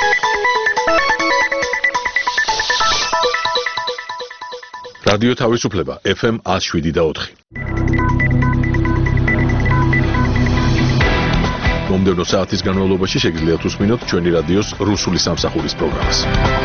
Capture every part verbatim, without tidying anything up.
რადიო თავისუფლება ეფ ემ one oh seven და four. მომდევნო საათის განმავლობაში შეგიძლიათ უსმინოთ ჩვენი რადიოს რუსული სამსახურის პროგრამას.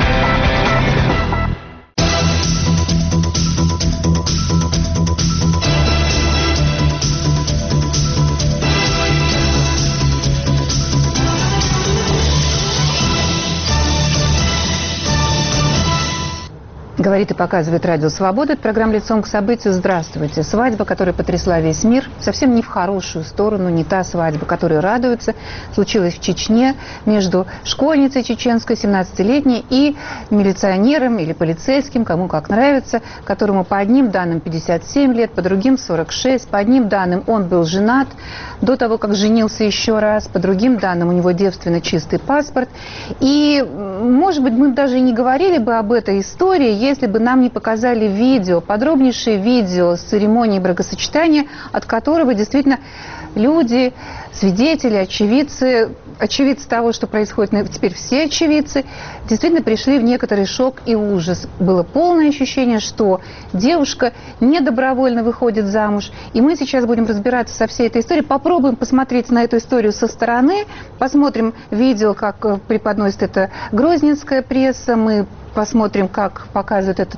Говорит и показывает Радио Свобода. Это программа «Лицом к событию». Здравствуйте. Свадьба, которая потрясла весь мир, совсем не в хорошую сторону, не та свадьба, которой радуются, случилась в Чечне между школьницей чеченской, семнадцатилетней, и милиционером или полицейским, кому как нравится, которому по одним данным пятьдесят семь лет, по другим сорок шесть, по одним данным он был женат до того, как женился еще раз, по другим данным у него девственно чистый паспорт. И, может быть, мы даже и не говорили бы об этой истории, если бы нам не показали видео, подробнейшее видео с церемонии бракосочетания, от которого действительно люди, свидетели, очевидцы, очевидцы того, что происходит, теперь все очевидцы, действительно пришли в некоторый шок и ужас. Было полное ощущение, что девушка недобровольно выходит замуж. И мы сейчас будем разбираться со всей этой историей, попробуем посмотреть на эту историю со стороны, посмотрим видео, как преподносит это грозненская пресса, мы посмотрим, как показывает этот,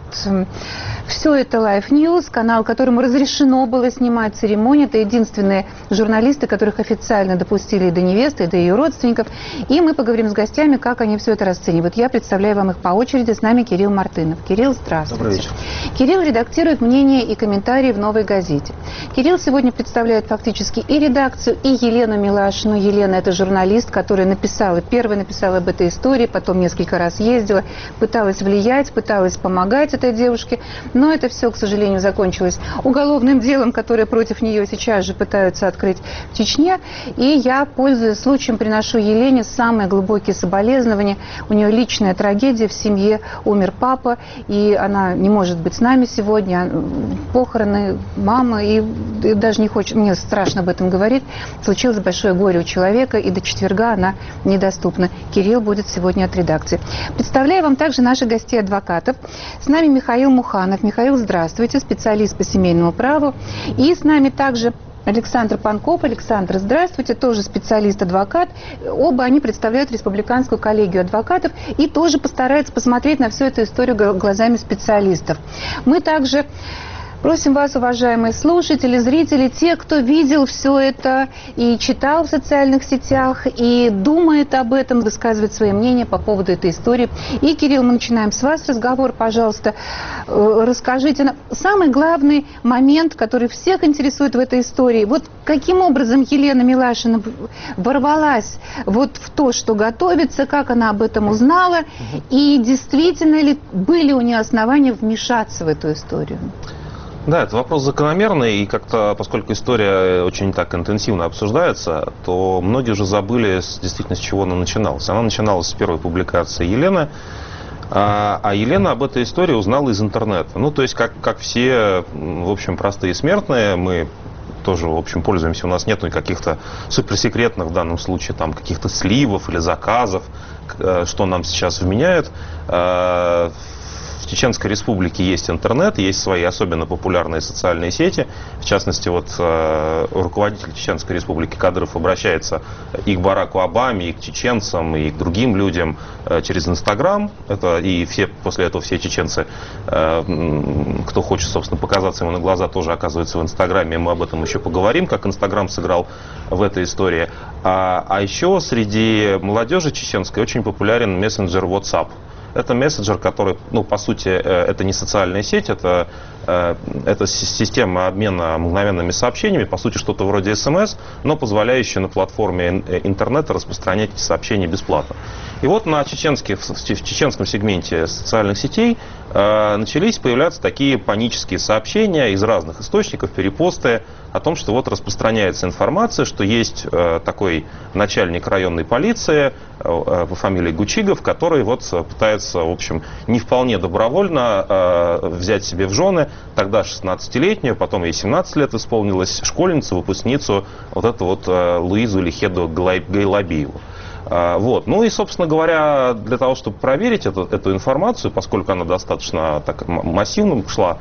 все это Life News, канал, которому разрешено было снимать церемонию. Это единственные журналисты, которых официально допустили и до невесты, и до ее родственников. И мы поговорим с гостями, как они все это расценивают. Я представляю вам их по очереди. С нами Кирилл Мартынов. Кирилл, здравствуйте. Добрый вечер. Кирилл редактирует мнения и комментарии в «Новой газете». Кирилл сегодня представляет фактически и редакцию, и Елену Милашину. Елена – это журналист, которая написала, первая написала об этой истории, потом несколько раз ездила, пыталась влиять, пыталась помогать этой девушке, но это все, к сожалению, закончилось уголовным делом, которое против нее сейчас же пытаются открыть в Чечне. И я, пользуясь случаем, приношу Елене самые глубокие соболезнования. У нее личная трагедия, в семье умер папа, и она не может быть с нами сегодня. Похороны мамы, и, и даже не хочет, мне страшно об этом говорить. Случилось большое горе у человека, и до четверга она недоступна. Кирилл будет сегодня от редакции. Представляю вам также наших гостей адвокатов. С нами Михаил Муханов. Михаил, здравствуйте, специалист по семейному праву. И с нами также Александр Панков. Александр, здравствуйте, тоже специалист-адвокат. Оба они представляют республиканскую коллегию адвокатов и тоже постараются посмотреть на всю эту историю глазами специалистов. Мы также просим вас, уважаемые слушатели, зрители, те, кто видел все это и читал в социальных сетях, и думает об этом, высказывать свои мнения по поводу этой истории. И, Кирилл, мы начинаем с вас разговор, пожалуйста. Расскажите нам самый главный момент, который всех интересует в этой истории. Вот каким образом Елена Милашина ворвалась вот в то, что готовится, как она об этом узнала, и действительно ли были у нее основания вмешаться в эту историю? Да, это вопрос закономерный, и как-то, поскольку история очень так интенсивно обсуждается, то многие уже забыли действительно, с чего она начиналась. Она начиналась с первой публикации Елены, а Елена об этой истории узнала из интернета. Ну, то есть, как, как все, в общем, простые смертные, мы тоже, в общем, пользуемся, у нас нет каких-то суперсекретных в данном случае там каких-то сливов или заказов, что нам сейчас вменяют. В Чеченской Республике есть интернет, есть свои особенно популярные социальные сети. В частности, вот э, руководитель Чеченской Республики Кадыров обращается и к Бараку Обаме, и к чеченцам, и к другим людям э, через Инстаграм. Это и все, после этого все чеченцы, э, кто хочет, собственно, показаться ему на глаза, тоже оказываются в Инстаграме. Мы об этом еще поговорим, как Инстаграм сыграл в этой истории. А, а еще среди молодежи чеченской очень популярен мессенджер WhatsApp. Это мессенджер, который, ну, по сути, это не социальная сеть, это, это система обмена мгновенными сообщениями, по сути, что-то вроде СМС, но позволяющая на платформе интернета распространять эти сообщения бесплатно. И вот на чеченских, в чеченском сегменте социальных сетей э, начались появляться такие панические сообщения из разных источников, перепосты о том, что вот распространяется информация, что есть э, такой начальник районной полиции э, по фамилии Гучигов, который вот пытается, в общем, не вполне добровольно э, взять себе в жены тогда шестнадцатилетнюю, потом ей семнадцать лет исполнилось, школьницу, выпускницу, вот эту вот э, Луизу Лихеду Гайлабиеву. Вот. Ну и, собственно говоря, для того, чтобы проверить эту, эту информацию, поскольку она достаточно так массивно шла,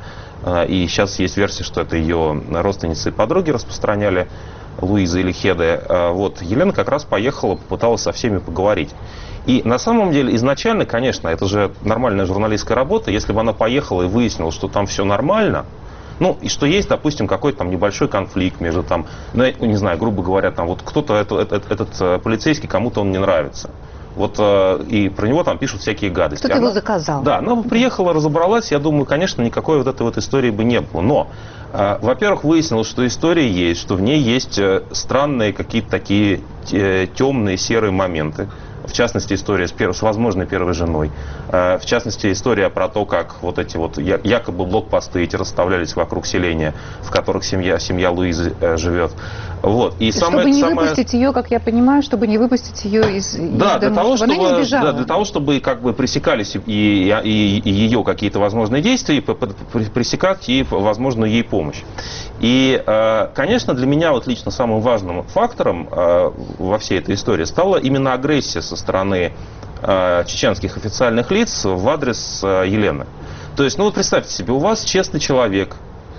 и сейчас есть версия, что это ее родственницы и подруги распространяли, Луиза или Хеде, вот, Елена как раз поехала, попыталась со всеми поговорить. И на самом деле изначально, конечно, это же нормальная журналистская работа, если бы она поехала и выяснила, что там все нормально, ну, и что есть, допустим, какой-то там небольшой конфликт между там, ну, не знаю, грубо говоря, там вот кто-то, это, этот, этот полицейский, кому-то он не нравится. Вот, и про него там пишут всякие гадости. Кто-то его заказал. Да, она бы приехала, разобралась, я думаю, конечно, никакой вот этой вот истории бы не было. Но, во-первых, выяснилось, что история есть, что в ней есть странные какие-то такие темные, серые моменты. В частности, история с, пер... с возможной первой женой. В частности, история про то, как вот эти вот якобы блокпосты эти расставлялись вокруг селения, в которых семья, семья Луизы живет. Вот. И чтобы самое, не самое... выпустить ее, как я понимаю, чтобы не выпустить ее из, из да, для дома, того, чтобы, чтобы, она не убежала. Да, для того, чтобы как бы пресекались и, и, и ее какие-то возможные действия, и пресекать и возможную ей помощь. И, конечно, для меня вот лично самым важным фактором во всей этой истории стала именно агрессия со стороны чеченских официальных лиц в адрес Елены. То есть, ну вот представьте себе, у вас честный человек,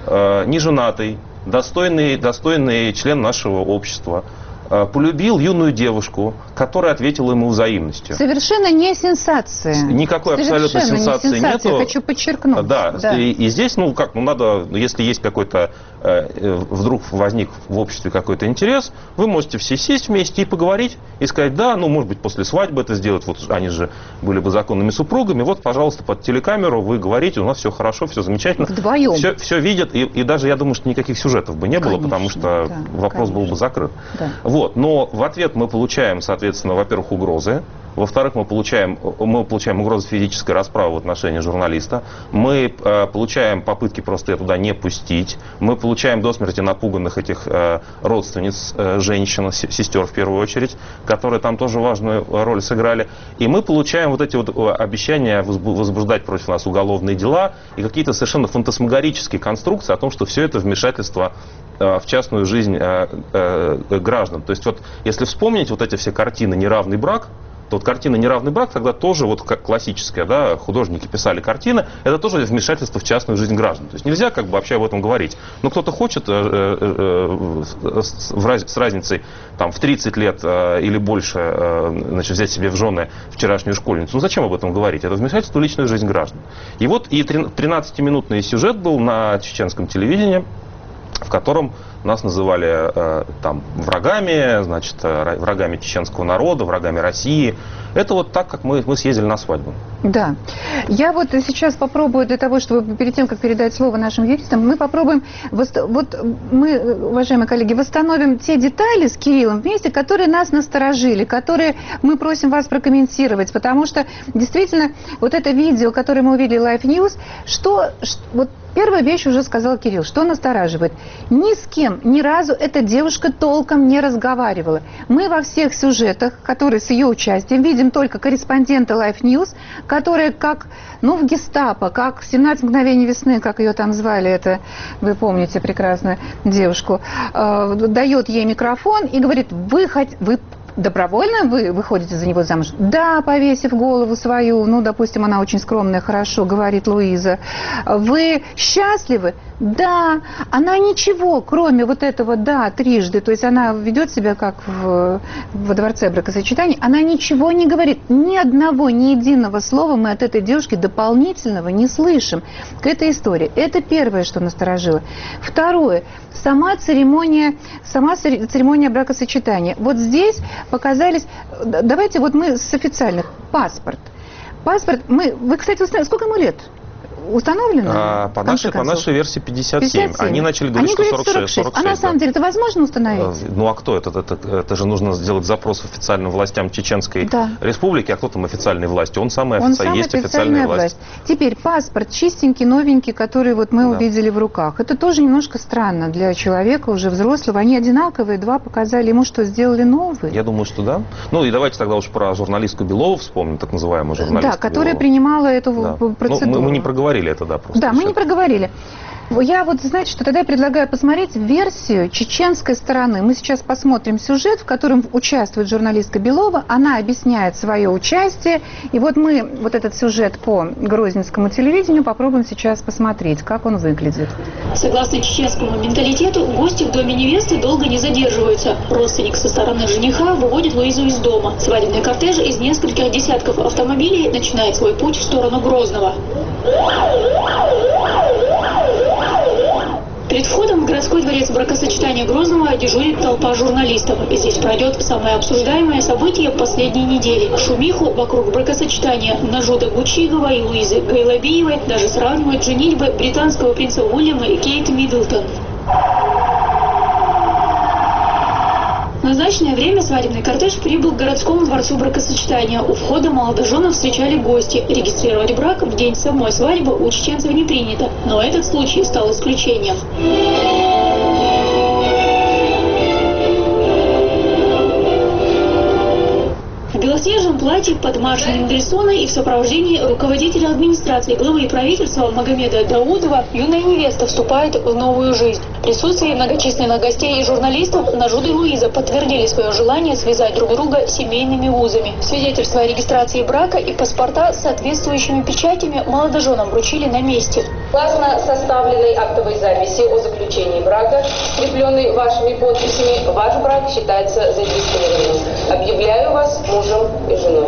неженатый, достойный, достойный член нашего общества, полюбил юную девушку, которая ответила ему взаимностью. Совершенно не сенсация. Никакой Совершенно абсолютно сенсации не сенсация, нету. хочу подчеркнуть. Да, да. И, и здесь, ну как, ну надо, если есть какой-то, э, вдруг возник в обществе какой-то интерес, вы можете все сесть вместе и поговорить, и сказать, да, ну может быть после свадьбы это сделать, вот они же были бы законными супругами, вот, пожалуйста, под телекамеру вы говорите, у нас все хорошо, все замечательно. Вдвоем. Все, все видят, и, и даже я думаю, что никаких сюжетов бы не было, Конечно, потому что да, вопрос конечно. был бы закрыт. Да. Вот, но в ответ мы получаем, соответственно, во-первых, угрозы. Во-вторых, мы получаем, мы получаем угрозу физической расправы в отношении журналиста. Мы э, получаем попытки просто ее туда не пустить. Мы получаем до смерти напуганных этих э, родственниц, э, женщин, сестер в первую очередь, которые там тоже важную роль сыграли. И мы получаем вот эти вот обещания возбуждать против нас уголовные дела и какие-то совершенно фантасмагорические конструкции о том, что все это вмешательство в частную жизнь э, э, граждан. То есть вот, если вспомнить вот эти все картины «Неравный брак», то вот картина «Неравный брак» тогда тоже вот как классическая, да, художники писали картины, это тоже вмешательство в частную жизнь граждан. То есть нельзя как бы вообще об этом говорить. Но кто-то хочет э, э, э, с, с разницей там, в тридцать лет э, или больше э, значит, взять себе в жены вчерашнюю школьницу. Ну зачем об этом говорить? Это вмешательство в личную жизнь граждан. И вот и тринадцатиминутный сюжет был на чеченском телевидении, в котором нас называли э, там врагами, значит, э, врагами чеченского народа, врагами России. Это вот так, как мы, мы съездили на свадьбу. Да. Я вот сейчас попробую для того, чтобы перед тем, как передать слово нашим юристам, мы попробуем, вот мы, уважаемые коллеги, восстановим те детали с Кириллом вместе, которые нас насторожили, которые мы просим вас прокомментировать, потому что действительно вот это видео, которое мы увидели Life News, что, вот первая вещь уже сказал Кирилл, что настораживает. Ни с кем, ни разу эта девушка толком не разговаривала. Мы во всех сюжетах, которые с ее участием, видим только корреспондента Life News, которая как, ну, в гестапо, как в «семнадцать мгновений весны», как ее там звали, это вы помните прекрасную девушку, э, дает ей микрофон и говорит, вы, хоть, вы добровольно вы выходите за него замуж? Да, повесив голову свою, ну, допустим, она очень скромная, хорошо, говорит Луиза. Вы счастливы? Да. Она ничего, кроме вот этого «да» трижды, то есть она ведет себя как в, во дворце бракосочетаний, она ничего не говорит, ни одного, ни единого слова мы от этой девушки дополнительного не слышим к этой истории. Это первое, что насторожило. Второе. Сама церемония, сама церемония бракосочетания. Вот здесь показались, давайте вот мы с официальных, паспорт. Паспорт, мы, вы, кстати, установили, сколько ему лет? Установлено? А, по, нашей, по нашей версии пятьдесят семь. пятьдесят семь. Они начали говорить, Они что говорят сорок шесть. А на самом да. деле это возможно установить? Ну а кто это? Это, это? это же нужно сделать запрос официальным властям Чеченской да. Республики. А кто там официальной власти? Он самый Он офици... самая есть официальная власть. власть. Теперь паспорт чистенький, новенький, который вот мы да. увидели в руках. Это тоже немножко странно для человека уже взрослого. Они одинаковые, два показали. Ему что, сделали новые? Я думаю, что да. Ну и давайте тогда уж про журналистку Белову вспомним, так называемую журналистку Да, которая Белову. принимала эту да. процедуру. Ну, мы, мы не проговорили это, да, просто. Да, мы не проговорили. Я вот, знаете, что тогда я предлагаю посмотреть версию чеченской стороны. Мы сейчас посмотрим сюжет, в котором участвует журналистка Белова. Она объясняет свое участие. И вот мы вот этот сюжет по грозненскому телевидению попробуем сейчас посмотреть, как он выглядит. Согласно чеченскому менталитету, гости в доме невесты долго не задерживаются. Родственник со стороны жениха выводит Луизу из дома. Свадебный кортеж из нескольких десятков автомобилей начинает свой путь в сторону Грозного. Перед входом в городской дворец бракосочетания Грозного дежурит толпа журналистов. Здесь пройдет самое обсуждаемое событие последней недели. Шумиху вокруг бракосочетания Нажуда Гучигова и Луизы Гайлабиевой даже сравнивают женитьбы британского принца Уильяма и Кейт Миддлтон. В назначенное время свадебный кортеж прибыл к городскому дворцу бракосочетания. У входа молодоженов встречали гости. Регистрировать брак в день самой свадьбы у чеченцев не принято. Но этот случай стал исключением. В белоснежном платье под марш Мендельсона и в сопровождении руководителя администрации главы правительства Магомеда Даудова юная невеста вступает в новую жизнь. В присутствии многочисленных гостей и журналистов Нажуда и Луиза подтвердили свое желание связать друг друга семейными узами. Свидетельство о регистрации брака и паспорта с соответствующими печатями молодоженам вручили на месте. Согласно составленной актовой записи о заключении брака, скрепленной вашими подписями, ваш брак считается зарегистрированным. Объявляю вас мужем и женой.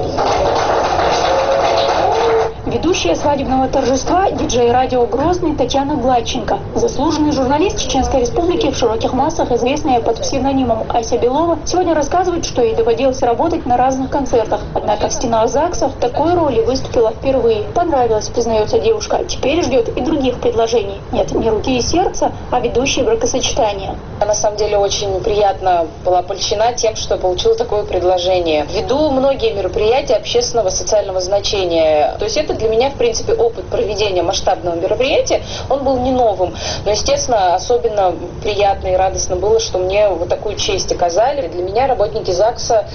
Ведущая свадебного торжества, диджей радио «Грозный» Татьяна Гладченко. Заслуженный журналист Чеченской Республики, в широких массах известная под псевдонимом Ася Белова, сегодня рассказывает, что ей доводилось работать на разных концертах. Однако в стенах ЗАГСа в такой роли выступила впервые. Понравилось, признается девушка. Теперь ждет и других предложений. Нет, не руки и сердца, а ведущие бракосочетания. На самом деле очень приятно была польщена тем, что получила такое предложение. Веду многие мероприятия общественного социального значения. То есть это для меня, в принципе, опыт проведения масштабного мероприятия, он был не новым. Но, естественно, особенно приятно и радостно было, что мне вот такую честь оказали. Для меня работники ЗАГСа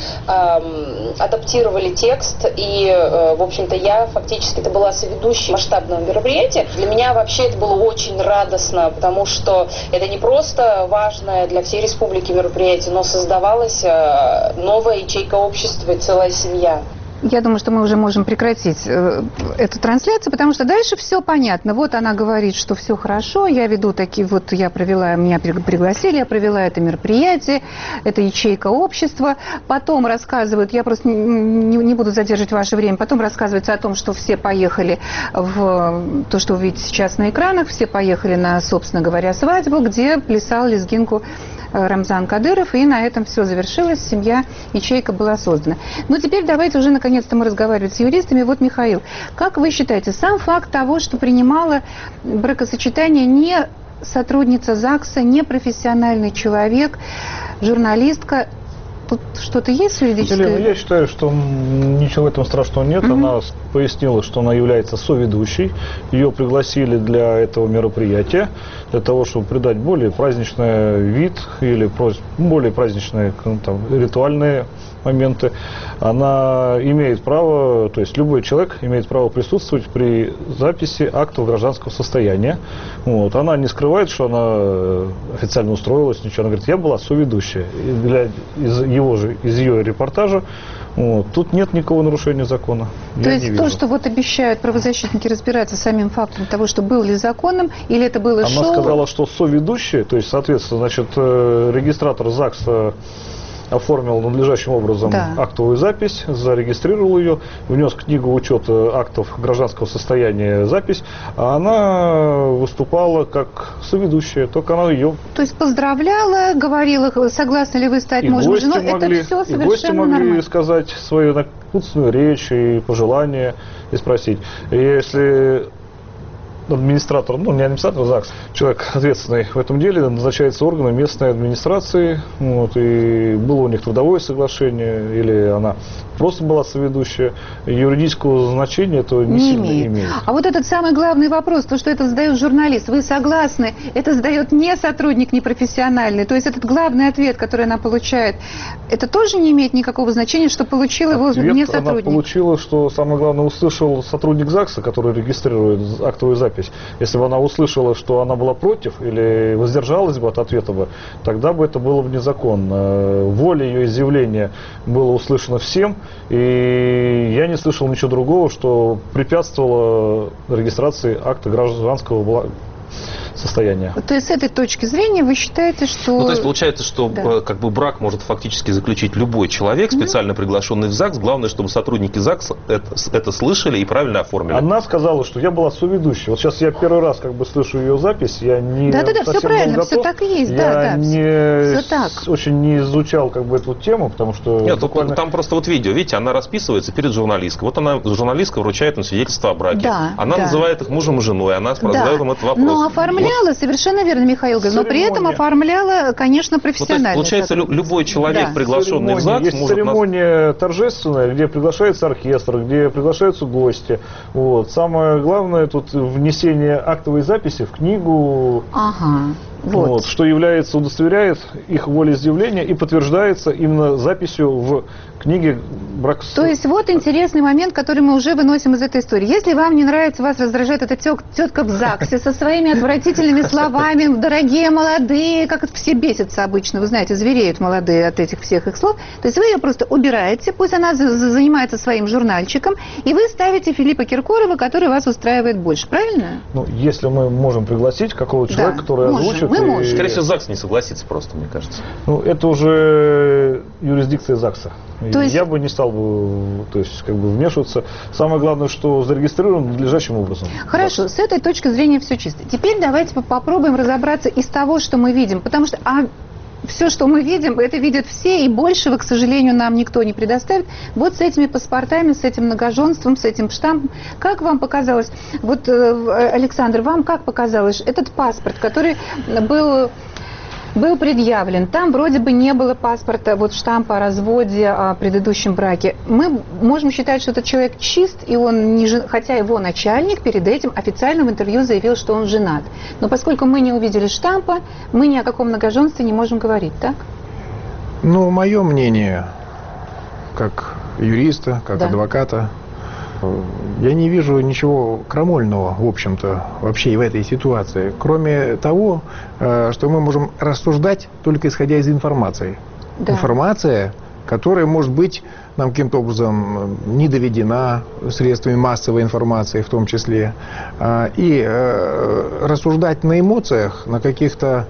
э, адаптировали текст, и, э, в общем-то, я фактически это была соведущей масштабного мероприятия. Для меня вообще это было очень радостно, потому что это не просто важное для всей республики мероприятие, но создавалась э, новая ячейка общества и целая семья. Я думаю, что мы уже можем прекратить э, эту трансляцию, потому что дальше все понятно. Вот она говорит, что все хорошо, я веду такие, вот я провела, меня пригласили, я провела это мероприятие, это ячейка общества. Потом рассказывают, я просто не, не, не буду задерживать ваше время, потом рассказывается о том, что все поехали в то, что вы видите сейчас на экранах, все поехали на, собственно говоря, свадьбу, где плясал лезгинку Рамзан Кадыров, и на этом все завершилось, семья, ячейка была создана. Но теперь давайте уже наконец-то мы разговаривать с юристами. Вот, Михаил, как вы считаете, сам факт того, что принимала бракосочетание не сотрудница ЗАГСа, не профессиональный человек, журналистка, тут что-то есть юридическое? Елена, я считаю, что ничего в этом страшного нет. Угу. Она пояснила, что она является соведущей. Ее пригласили для этого мероприятия, для того, чтобы придать более праздничный вид или более праздничные там, ритуальные моменты. Она имеет право, то есть любой человек имеет право присутствовать при записи актов гражданского состояния. Вот. Она не скрывает, что она официально устроилась, ничего. Она говорит, я была соведущая. И для, из его же, из ее репортажа, вот, тут нет никакого нарушения закона. То я есть то, что вот обещают правозащитники разбираться самим фактом того, что был ли законным, или это было Она шоу? Она сказала, что соведущая, то есть, соответственно, значит, регистратор ЗАГСа оформил надлежащим образом да. актовую запись, зарегистрировал ее, внес в книгу учета актов гражданского состояния запись, а она выступала как соведущая, только она ее... То есть поздравляла, говорила, согласны ли вы стать и мужем и женой, могли, это все совершенно и гости могли нормально. сказать свою напутственную речь и пожелания, и спросить. И если... администратор, ну не администратор, ЗАГС, человек ответственный в этом деле, назначается органом местной администрации, вот, и было у них трудовое соглашение, или она просто была соведущая, юридического значения этого не, не сильно имеет. имеет. А вот этот самый главный вопрос, то, что это задает журналист, вы согласны, это задает не сотрудник, не профессиональный, то есть этот главный ответ, который она получает, это тоже не имеет никакого значения, что получил его ответ не сотрудник? Она получила, что самое главное услышал сотрудник ЗАГСа, который регистрирует актовую запись запись. Если бы она услышала, что она была против или воздержалась бы от ответа бы, тогда бы это было бы незаконно. Воля ее изъявления была услышана всем, и я не слышал ничего другого, что препятствовало регистрации акта гражданского состояния. То есть с этой точки зрения вы считаете, что... Ну, то есть получается, что да. как бы брак может фактически заключить любой человек, специально приглашенный в ЗАГС. Главное, чтобы сотрудники ЗАГСа это, это слышали и правильно оформили. Она сказала, что я была соведущей. Вот сейчас я первый раз как бы слышу ее запись, я не... Да-да-да, все правильно, готов. все так и есть. Я да, да, не... все так. очень не изучал как бы эту тему, потому что... Нет, буквально... там просто вот видео, видите, она расписывается перед журналисткой. Вот она, журналистка вручает им свидетельство о браке. Да, она да. называет их мужем и женой, она Да. задает им этот вопрос. Но оформляла, вот. совершенно верно, Михаил говорит, но при этом оформляла, конечно, профессионально. Ну, то есть, получается, лю- любой человек, да. приглашенный в ЗАГС, есть может... церемония нас... торжественная, где приглашается оркестр, где приглашаются гости. Вот. Самое главное тут внесение актовой записи в книгу. Ага. Вот. Вот, что является, удостоверяет их волеизъявление и подтверждается именно записью в книге брак. То есть вот интересный момент, который мы уже выносим из этой истории. Если вам не нравится, вас раздражает эта тет- тетка в ЗАГСе со своими отвратительными словами, дорогие молодые, как это все бесятся обычно, вы знаете, звереют молодые от этих всех их слов, то есть вы ее просто убираете, пусть она за- занимается своим журнальчиком, и вы ставите Филиппа Киркорова, который вас устраивает больше, правильно? Ну, если мы можем пригласить какого-то человека, Да, который можем, озвучит... мы и- можем. Скорее всего, ЗАГС не согласится просто, мне кажется. Ну, это уже юрисдикция ЗАГСа. То есть... Я бы не стал бы, то есть, как бы вмешиваться. Самое главное, что зарегистрирован надлежащим образом. Хорошо, с этой точки зрения все чисто. Теперь давайте попробуем разобраться из того, что мы видим, потому что а, все, что мы видим, это видят все, и большего, к сожалению, нам никто не предоставит. Вот с этими паспортами, с этим многоженством, с этим штампом. Как вам показалось, вот, Александр, вам как показалось, этот паспорт, который был... был предъявлен. Там вроде бы не было паспорта, вот штампа о разводе, о предыдущем браке. Мы можем считать, что этот человек чист, и он не жен... хотя его начальник перед этим официально в интервью заявил, что он женат. Но поскольку мы не увидели штампа, мы ни о каком многоженстве не можем говорить, так? Ну, мое мнение, как юриста, как Да. адвоката, я не вижу ничего крамольного, в общем-то, вообще и в этой ситуации, кроме того, что мы можем рассуждать только исходя из информации. Да. Информация, которая может быть нам каким-то образом не доведена средствами массовой информации в том числе, и рассуждать на эмоциях, на каких-то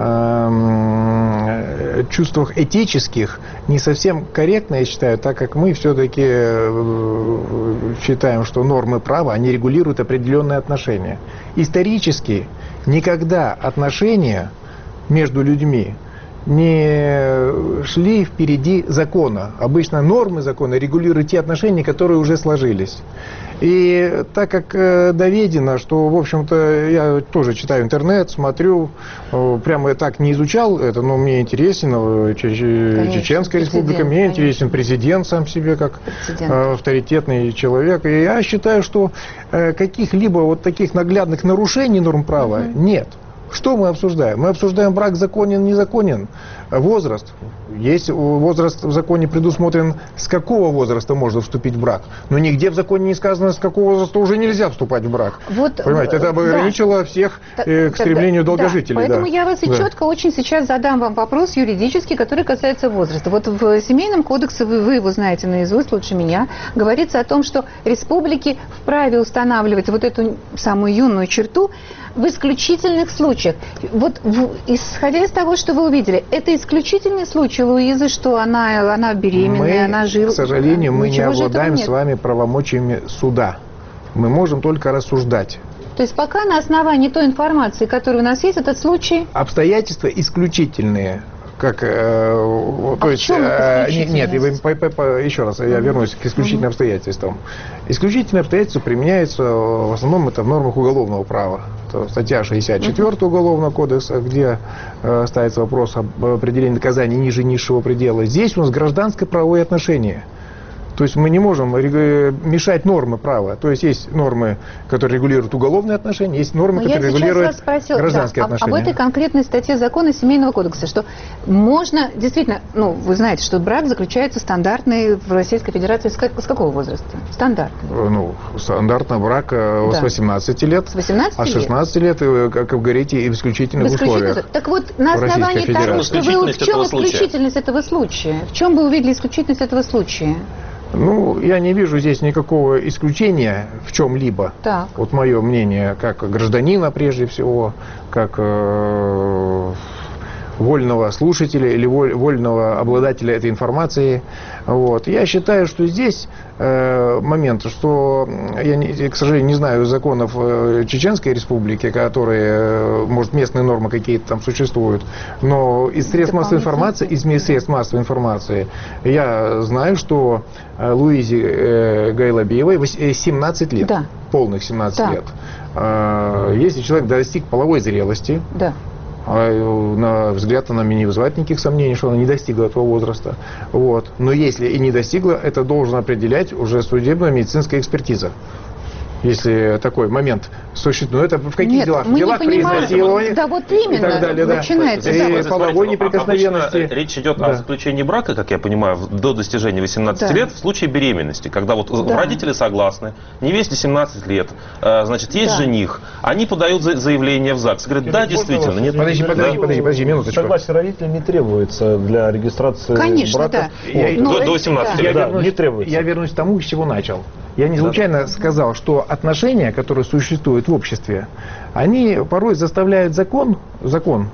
чувствах этических не совсем корректно, я считаю, так как мы все-таки считаем, что нормы права, они регулируют определенные отношения. Исторически никогда отношения между людьми не шли впереди закона. Обычно нормы закона регулируют те отношения, которые уже сложились. И так как э, доведено, что, в общем-то, я тоже читаю интернет, смотрю, э, прямо я так не изучал это, но мне интересен э, Че- Конечно, Чеченская республика, мне конечно. интересен президент сам себе как Президент. э, авторитетный человек. И я считаю, что э, каких-либо вот таких наглядных нарушений норм права Мгм. нет. Что мы обсуждаем? Мы обсуждаем брак законен, незаконен, возраст. Есть возраст в законе предусмотрен, с какого возраста можно вступить в брак. Но нигде в законе не сказано, с какого возраста уже нельзя вступать в брак. Вот, Понимаете, это бы да. ограничило всех э, к Да, стремлению да, долгожителей. да. Поэтому да. я вас и Да. четко очень сейчас задам вам вопрос юридический, который касается возраста. Вот в Семейном кодексе, вы, вы его знаете наизусть лучше меня, говорится о том, что республики вправе устанавливать вот эту самую юную черту в исключительных случаях. Вот в, исходя из того, что вы увидели, это исключительный случай Луизы, что она, она беременная, Мы, она жила... к сожалению, мы не Ничего же этого обладаем нет. с вами правомочиями суда. Мы можем только рассуждать. То есть пока на основании той информации, которая у нас есть, этот случай... Обстоятельства исключительные. Как, э, то в есть, чем э, исключительность? нет, и вы- по- по- по- еще раз, я вернусь к исключительным обстоятельствам. Исключительные обстоятельства применяются, в основном это в нормах уголовного права. Это статья шестьдесят четыре Уголовного кодекса, где э, ставится вопрос об определении наказания ниже низшего предела. Здесь у нас гражданско-правовые отношения. То есть мы не можем мешать нормы права. То есть есть нормы, которые регулируют уголовные отношения, есть нормы, Но которые регулируют спросила, гражданские да, отношения. Об, об этой конкретной статье закона Семейного кодекса, что можно, действительно, ну, вы знаете, что брак заключается стандартный в Российской Федерации с, как, с какого возраста? Стандартный. Ну, стандартно брак да. с восемнадцати лет, с восемнадцати а с шестнадцати лет, как вы говорите, и в исключительных, в исключительных условиях. Так вот, на основании того, что вы, в чем исключительность этого случая? В чем вы увидели исключительность этого случая? Ну, я не вижу здесь никакого исключения в чем-либо. Так. Вот мое мнение, как гражданина прежде всего, как э, вольного слушателя или воль, вольного обладателя этой информации. Вот. Я считаю, что здесь э, момент, что я, не, к сожалению, не знаю законов э, Чеченской Республики, которые, э, может, местные нормы какие-то там существуют, но из средств массовой информации, из средств массовой информации я знаю, что э, Луизе э, Гайлабиевой семнадцать лет, да. полных семнадцать да. лет. Э, если человек достиг половой зрелости, да. А на взгляд она мне не вызывает никаких сомнений, что она не достигла этого возраста. Вот. Но если и не достигла, это должен определять уже судебная медицинская экспертиза. Если такой момент существует. Но это в каких Нет, делах? В мы делах не при понимаем, изнасиловании да, вот именно, и так далее. начинается. Да. И да. половой Смотрите, неприкосновенности. Обычно речь идет да. о заключении брака, как я понимаю, до достижения восемнадцати да. лет, в случае беременности, когда вот да. родители согласны, невесте семнадцать лет, значит, есть да. жених, они подают заявление в ЗАГС, говорят, да, действительно. Нет, подожди, подожди, да. подожди, подожди, минуточку. Согласие родителей не требуется для регистрации Конечно, брака. да. Я, ну, до, до восемнадцати я, лет. Да, вернусь, не требуется. я вернусь к тому, с чего начал. Я не случайно да. сказал, что отношения, которые существуют в обществе, они порой заставляют закон, закон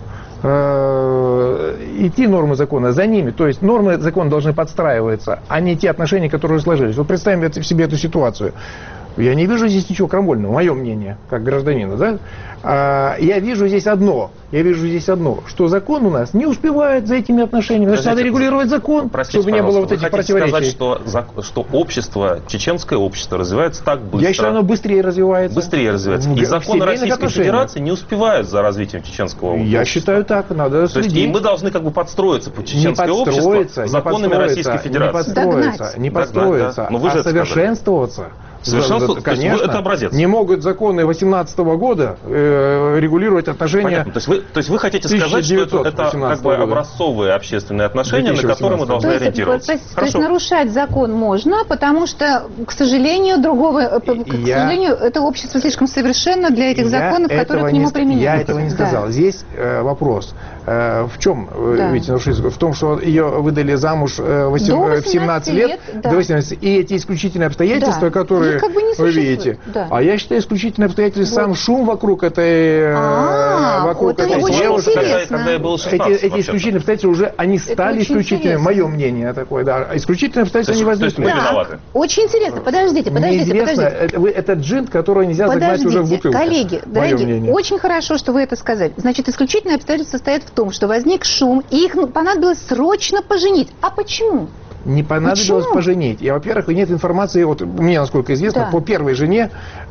э, идти нормы закона за ними. То есть нормы закона должны подстраиваться, а не те отношения, которые уже сложились. Вот представим себе эту ситуацию. Я не вижу здесь ничего крамольного, мое мнение, как гражданина, да? А, я вижу здесь одно, я вижу здесь одно, что закон у нас не успевает за этими отношениями. Значит, надо регулировать закон, простите, чтобы не было вот этих противоречий. Сказать, что, что общество, чеченское общество развивается так быстро. Я считаю, оно быстрее развивается. Быстрее развивается. В, и законы Российской отношениях. Федерации не успевают за развитием чеченского общества. Я считаю так, надо следить. То есть и мы должны как бы подстроиться под чеченское общество законами Российской Федерации. Не подстроиться, не подстроиться, да, да. Ну, а совершенствоваться. Совершенствоваться? Конечно. Это образец. Не могут законы восемнадцатого года э, регулировать отношения. Понятно. То есть вы, то есть вы хотите сказать, что это, это как бы образцовые общественные отношения, на которые мы должны то есть, ориентироваться? То есть, то есть нарушать закон можно, потому что, к сожалению, другого, к я, сожалению, это общество слишком совершенно для этих законов, которые к нему применяются. Я этого не сказал. Да. Здесь э, вопрос. Э, в чем да. ведь нарушение? В том, что ее выдали замуж э, восемь, в семнадцать лет, да. до восемнадцати, и эти исключительные обстоятельства, да. которые как бы не вы видите. Да. А я считаю, исключительные обстоятельства, вот. сам шум вокруг этой, а, вокруг этой девушки, когда, когда я был шестнадцать, эти, эти исключительные обстоятельства уже, они стали исключительными, мое мнение такое, да. Исключительные обстоятельства не возникли. Да. Очень интересно. Подождите, подождите, Неизвестно, подождите. Это, вы, это джин, который нельзя подождите, загнать уже в бутылку. Коллеги, дорогие, очень хорошо, что вы это сказали. Значит, исключительные обстоятельства состоят в том, что возник шум, и их понадобилось срочно поженить. А почему? Не понадобилось Почему? поженить. И, во-первых, нет информации, вот мне, насколько известно, да. по первой жене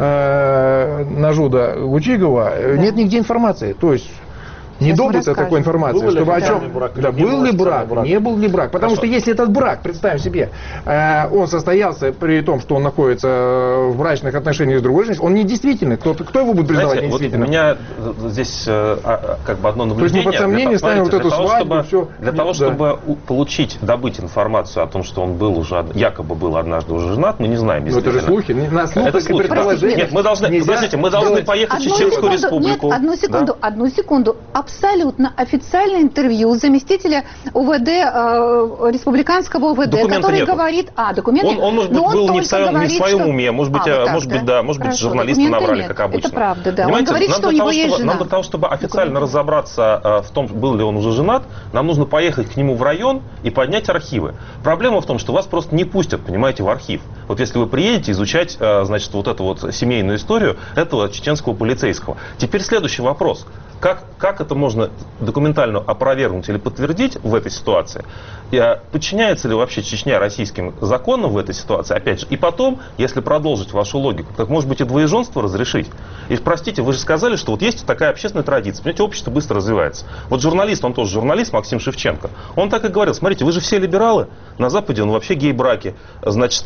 э, Нажуда Гучигова да. нет нигде информации. То есть не добыто такой информации, был чтобы о чем брак, да, был ли брак, брак, не был ли брак. Потому Хорошо. что если этот брак, представим себе, э, он состоялся при том, что он находится в брачных отношениях с другой женщиной, он не действительный. Кто, кто его будет признавать Знаете, недействительным? Вот у меня здесь э, как бы одно наблюдение. То есть мы под сомнение ставим вот эту того, свадьбу, чтобы, все. Для того, да. чтобы получить, добыть информацию о том, что он был уже, якобы был однажды уже женат, мы не знаем. Но это же слухи. На слухах и предположениях. Нет, мы должны, подождите, мы должны поехать в Чеченскую Республику. Нет, одну секунду, да? одну секунду. Абсолютно официальное интервью заместителя УВД, э, республиканского УВД, документа который нету. говорит, а, документы он, он, может быть, был не в своем, не в своем что... уме, может быть, а, вот так, может быть, да, может быть, Хорошо, журналисты наврали, нет. как обычно. Это правда, да. Понимаете, Он говорит, нам что у него того, есть чтобы, жена. Нам для того, чтобы официально документы. разобраться э, в том, был ли он уже женат, нам нужно поехать к нему в район и поднять архивы. Проблема в том, что вас просто не пустят, понимаете, в архив. Вот если вы приедете изучать, э, значит, вот эту вот семейную историю этого чеченского полицейского. Теперь следующий вопрос. Как, как это можно документально опровергнуть или подтвердить в этой ситуации? И подчиняется ли вообще Чечня российским законам в этой ситуации? Опять же, и потом, если продолжить вашу логику, так может быть и двоеженство разрешить? И простите, вы же сказали, что вот есть такая общественная традиция. Понимаете, общество быстро развивается. Вот журналист, он тоже журналист, Максим Шевченко, он так и говорил: смотрите, вы же все либералы, на Западе он вообще гей-браки. Значит,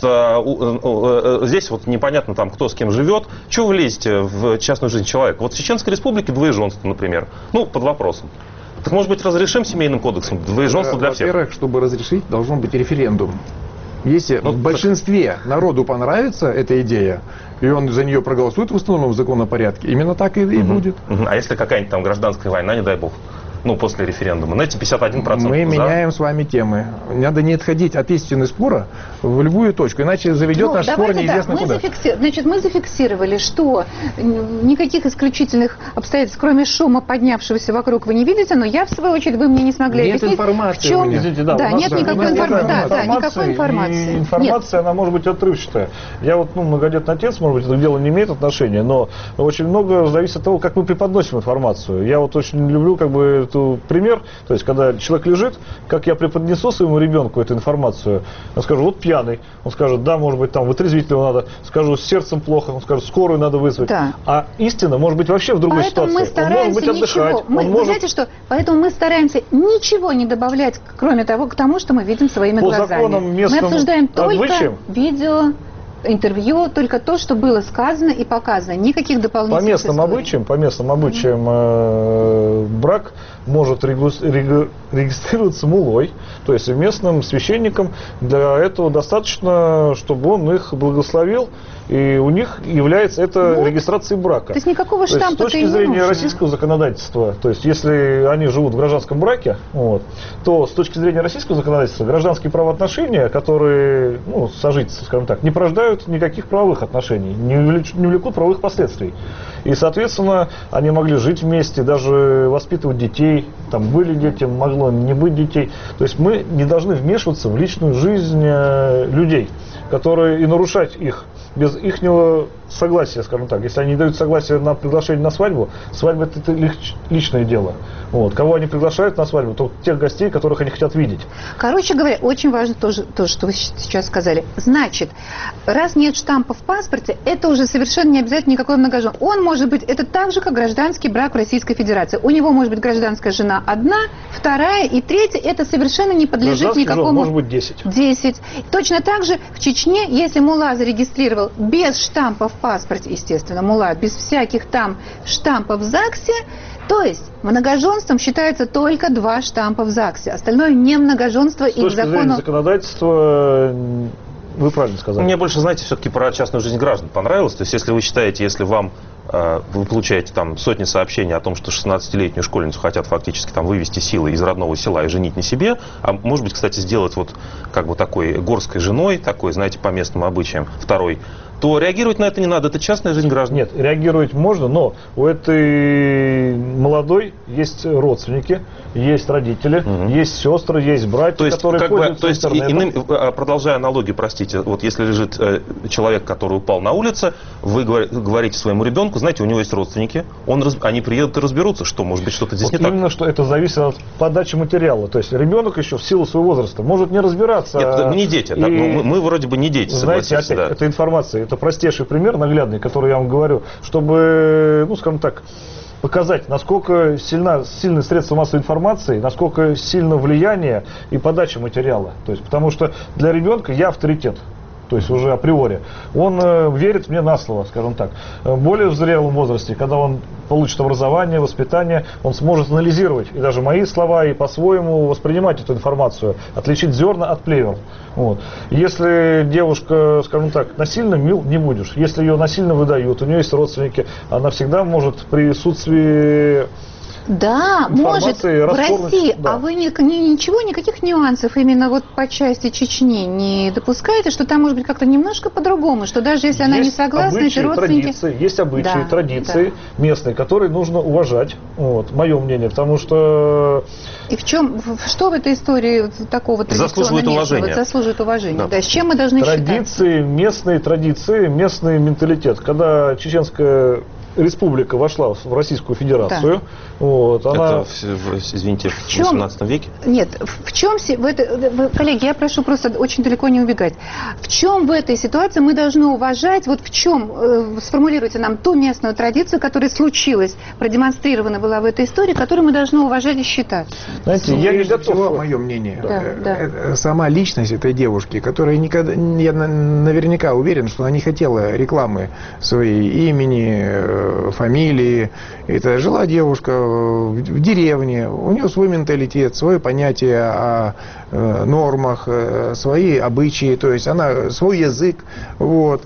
здесь вот непонятно там, кто с кем живет. Чего вы лезете в частную жизнь человека? Вот в Чеченской Республике двоеженство, например, ну, под вопросом. Так, может быть, разрешим семейным кодексом двоеженство для всех? Во-первых, чтобы разрешить, должен быть референдум. Если Ну, в большинстве народу понравится эта идея, и он за нее проголосует в установленном законопорядке, именно так и, и Угу. будет. Угу. А если какая-нибудь там гражданская война, не дай бог? Ну, после референдума. Знаете, пятьдесят один процент Мы за. меняем с вами темы. Надо не отходить от истины спора в любую точку, иначе заведет Ну, наш спор давайте неизвестно так, мы куда. зафикси- Значит, мы зафиксировали, что никаких исключительных обстоятельств, кроме шума, поднявшегося вокруг, вы не видите, но я, в свою очередь, вы мне не смогли Нет объяснить, информации в чем... у меня. Извините, да, да, у нас нет да, никакой, у нас информ- нет да, да, никакой информации. И информация, она может быть отрывчатая. Я вот, ну, многодетный отец, может быть, это дело не имеет отношения, но очень много зависит от того, как мы преподносим информацию. Я вот очень люблю, как бы, эту пример, то есть, когда человек лежит, как я преподнесу своему ребенку эту информацию, я скажу: вот пьяный, он скажет: да, может быть, там вытрезвить его надо, скажу: с сердцем плохо, он скажет: скорую надо вызвать. Да. А истина может быть вообще в другой Поэтому ситуации. мы стараемся он может быть ничего. отдыхать, Мы, он вы может... знаете что? Поэтому мы стараемся ничего не добавлять, кроме того, к тому, что мы видим своими По глазами. законам Мы местным обсуждаем только обычаям? видео, интервью, только то, что было сказано и показано. Никаких По дополнительных местным историй. обычаям, по местным обычаям э, брак может регу- рег- регистрироваться мулой, то есть местным священником. Для этого достаточно, чтобы он их благословил, и у них является это Вот. регистрацией брака. То есть никакого То есть штампа-то с точки и не зрения нужно. российского законодательства, то есть если они живут в гражданском браке, вот, то с точки зрения российского законодательства гражданские правоотношения, которые, ну, сожительство, скажем так, не порождают никаких правовых отношений, не, влеч- не влекут правовых последствий. И, соответственно, они могли жить вместе, даже воспитывать детей, там были дети, могло не быть детей. То есть мы не должны вмешиваться в личную жизнь э, людей, которые, и нарушать их без ихнего согласия, скажем так. Если они не дают согласие на приглашение на свадьбу, свадьба – это их личное дело. Вот. Кого они приглашают на свадьбу, то тех гостей, которых они хотят видеть. Короче говоря, очень важно тоже, то, что вы сейчас сказали. Значит, раз нет штампа в паспорте, это уже совершенно не обязательно никакой многожен. Он может быть, это так же, как гражданский брак в Российской Федерации. У него может быть гражданская жена одна, вторая и третья. Это совершенно не подлежит Гражданских жен никакому... может быть десять. десять. Точно так же в Чечне, если мулла зарегистрировал без штампа в паспорте, естественно, мулла, без всяких там штампов в ЗАГСе, то есть многоженством считается только два штампа в ЗАГСе. Остальное не многоженство С и к точки зрения закону... законодательства, вы правильно сказали. Мне больше, знаете, все-таки про частную жизнь граждан понравилось. То есть, если вы считаете, если вам э, вы получаете там сотни сообщений о том, что шестнадцатилетнюю школьницу хотят фактически там вывести силой из родного села и женить на себе, а может быть, кстати, сделать вот как бы такой горской женой, такой, знаете, по местным обычаям, второй, то реагировать на это не надо. Это частная жизнь граждан. Нет, реагировать можно, но у этой молодой есть родственники, есть родители, Мгм. есть сестры, есть братья, То есть, которые как бы, пользуются то есть и- интернетом. иным, э, продолжая аналогию, простите, вот если лежит э, человек, который упал на улице, вы говор- говорите своему ребенку: знаете, у него есть родственники, он, раз- они приедут и разберутся, что, может быть, что-то здесь Вот не так. именно, что это зависит от подачи материала. То есть ребенок еще в силу своего возраста может не разбираться. Нет, мы не дети, да, И, ну, мы, мы вроде бы не дети, знаете, согласитесь, опять, да. это информация, это простейший пример наглядный, который я вам говорю, чтобы, ну, скажем так, показать, насколько сильна, сильны средства массовой информации, насколько сильно влияние и подача материала. То есть, потому что для ребенка я авторитет. То есть уже априори. Он э, верит мне на слово, скажем так. Э, более в зрелом возрасте, когда он получит образование, воспитание, он сможет анализировать и даже мои слова, и по-своему воспринимать эту информацию, отличить зерна от плевел. Вот. Если девушка, скажем так, насильно мил не будешь. Если ее насильно выдают, у нее есть родственники, она всегда может при присутствии... Да, может, информации в расторгнуть, России, да. а вы ни- ни- ничего, никаких нюансов именно вот по части Чечни не допускаете, что там может быть как-то немножко по-другому, что даже если она не Есть согласна, обычаи, эти родственники... традиции, есть обычаи, Да, традиции местные, которые нужно уважать. Вот, мое мнение, потому что... И в чем, в- что в этой истории такого традиционно Заслуживает местного уважения. заслуживает уважения? Да. Да. С чем мы должны считаться? Традиции, местные традиции, местный менталитет. Когда чеченская республика вошла в Российскую Федерацию. Да. Вот, она... Это, в, извините, в, в восемнадцатом веке? Нет, в чем... В это, вы, коллеги, я прошу просто очень далеко не убегать. В чем в этой ситуации мы должны уважать, вот в чем, э, сформулируйте нам ту местную традицию, которая случилась, продемонстрирована была в этой истории, которую мы должны уважать и считать. Знаете, я не готов... Мое мнение. Да, да. Сама личность этой девушки, которая никогда... Я наверняка уверен, что она не хотела рекламы своей имени, фамилии. Это жила девушка в деревне, у нее свой менталитет, свое понятие о нормах, свои обычаи, то есть она свой язык. Вот.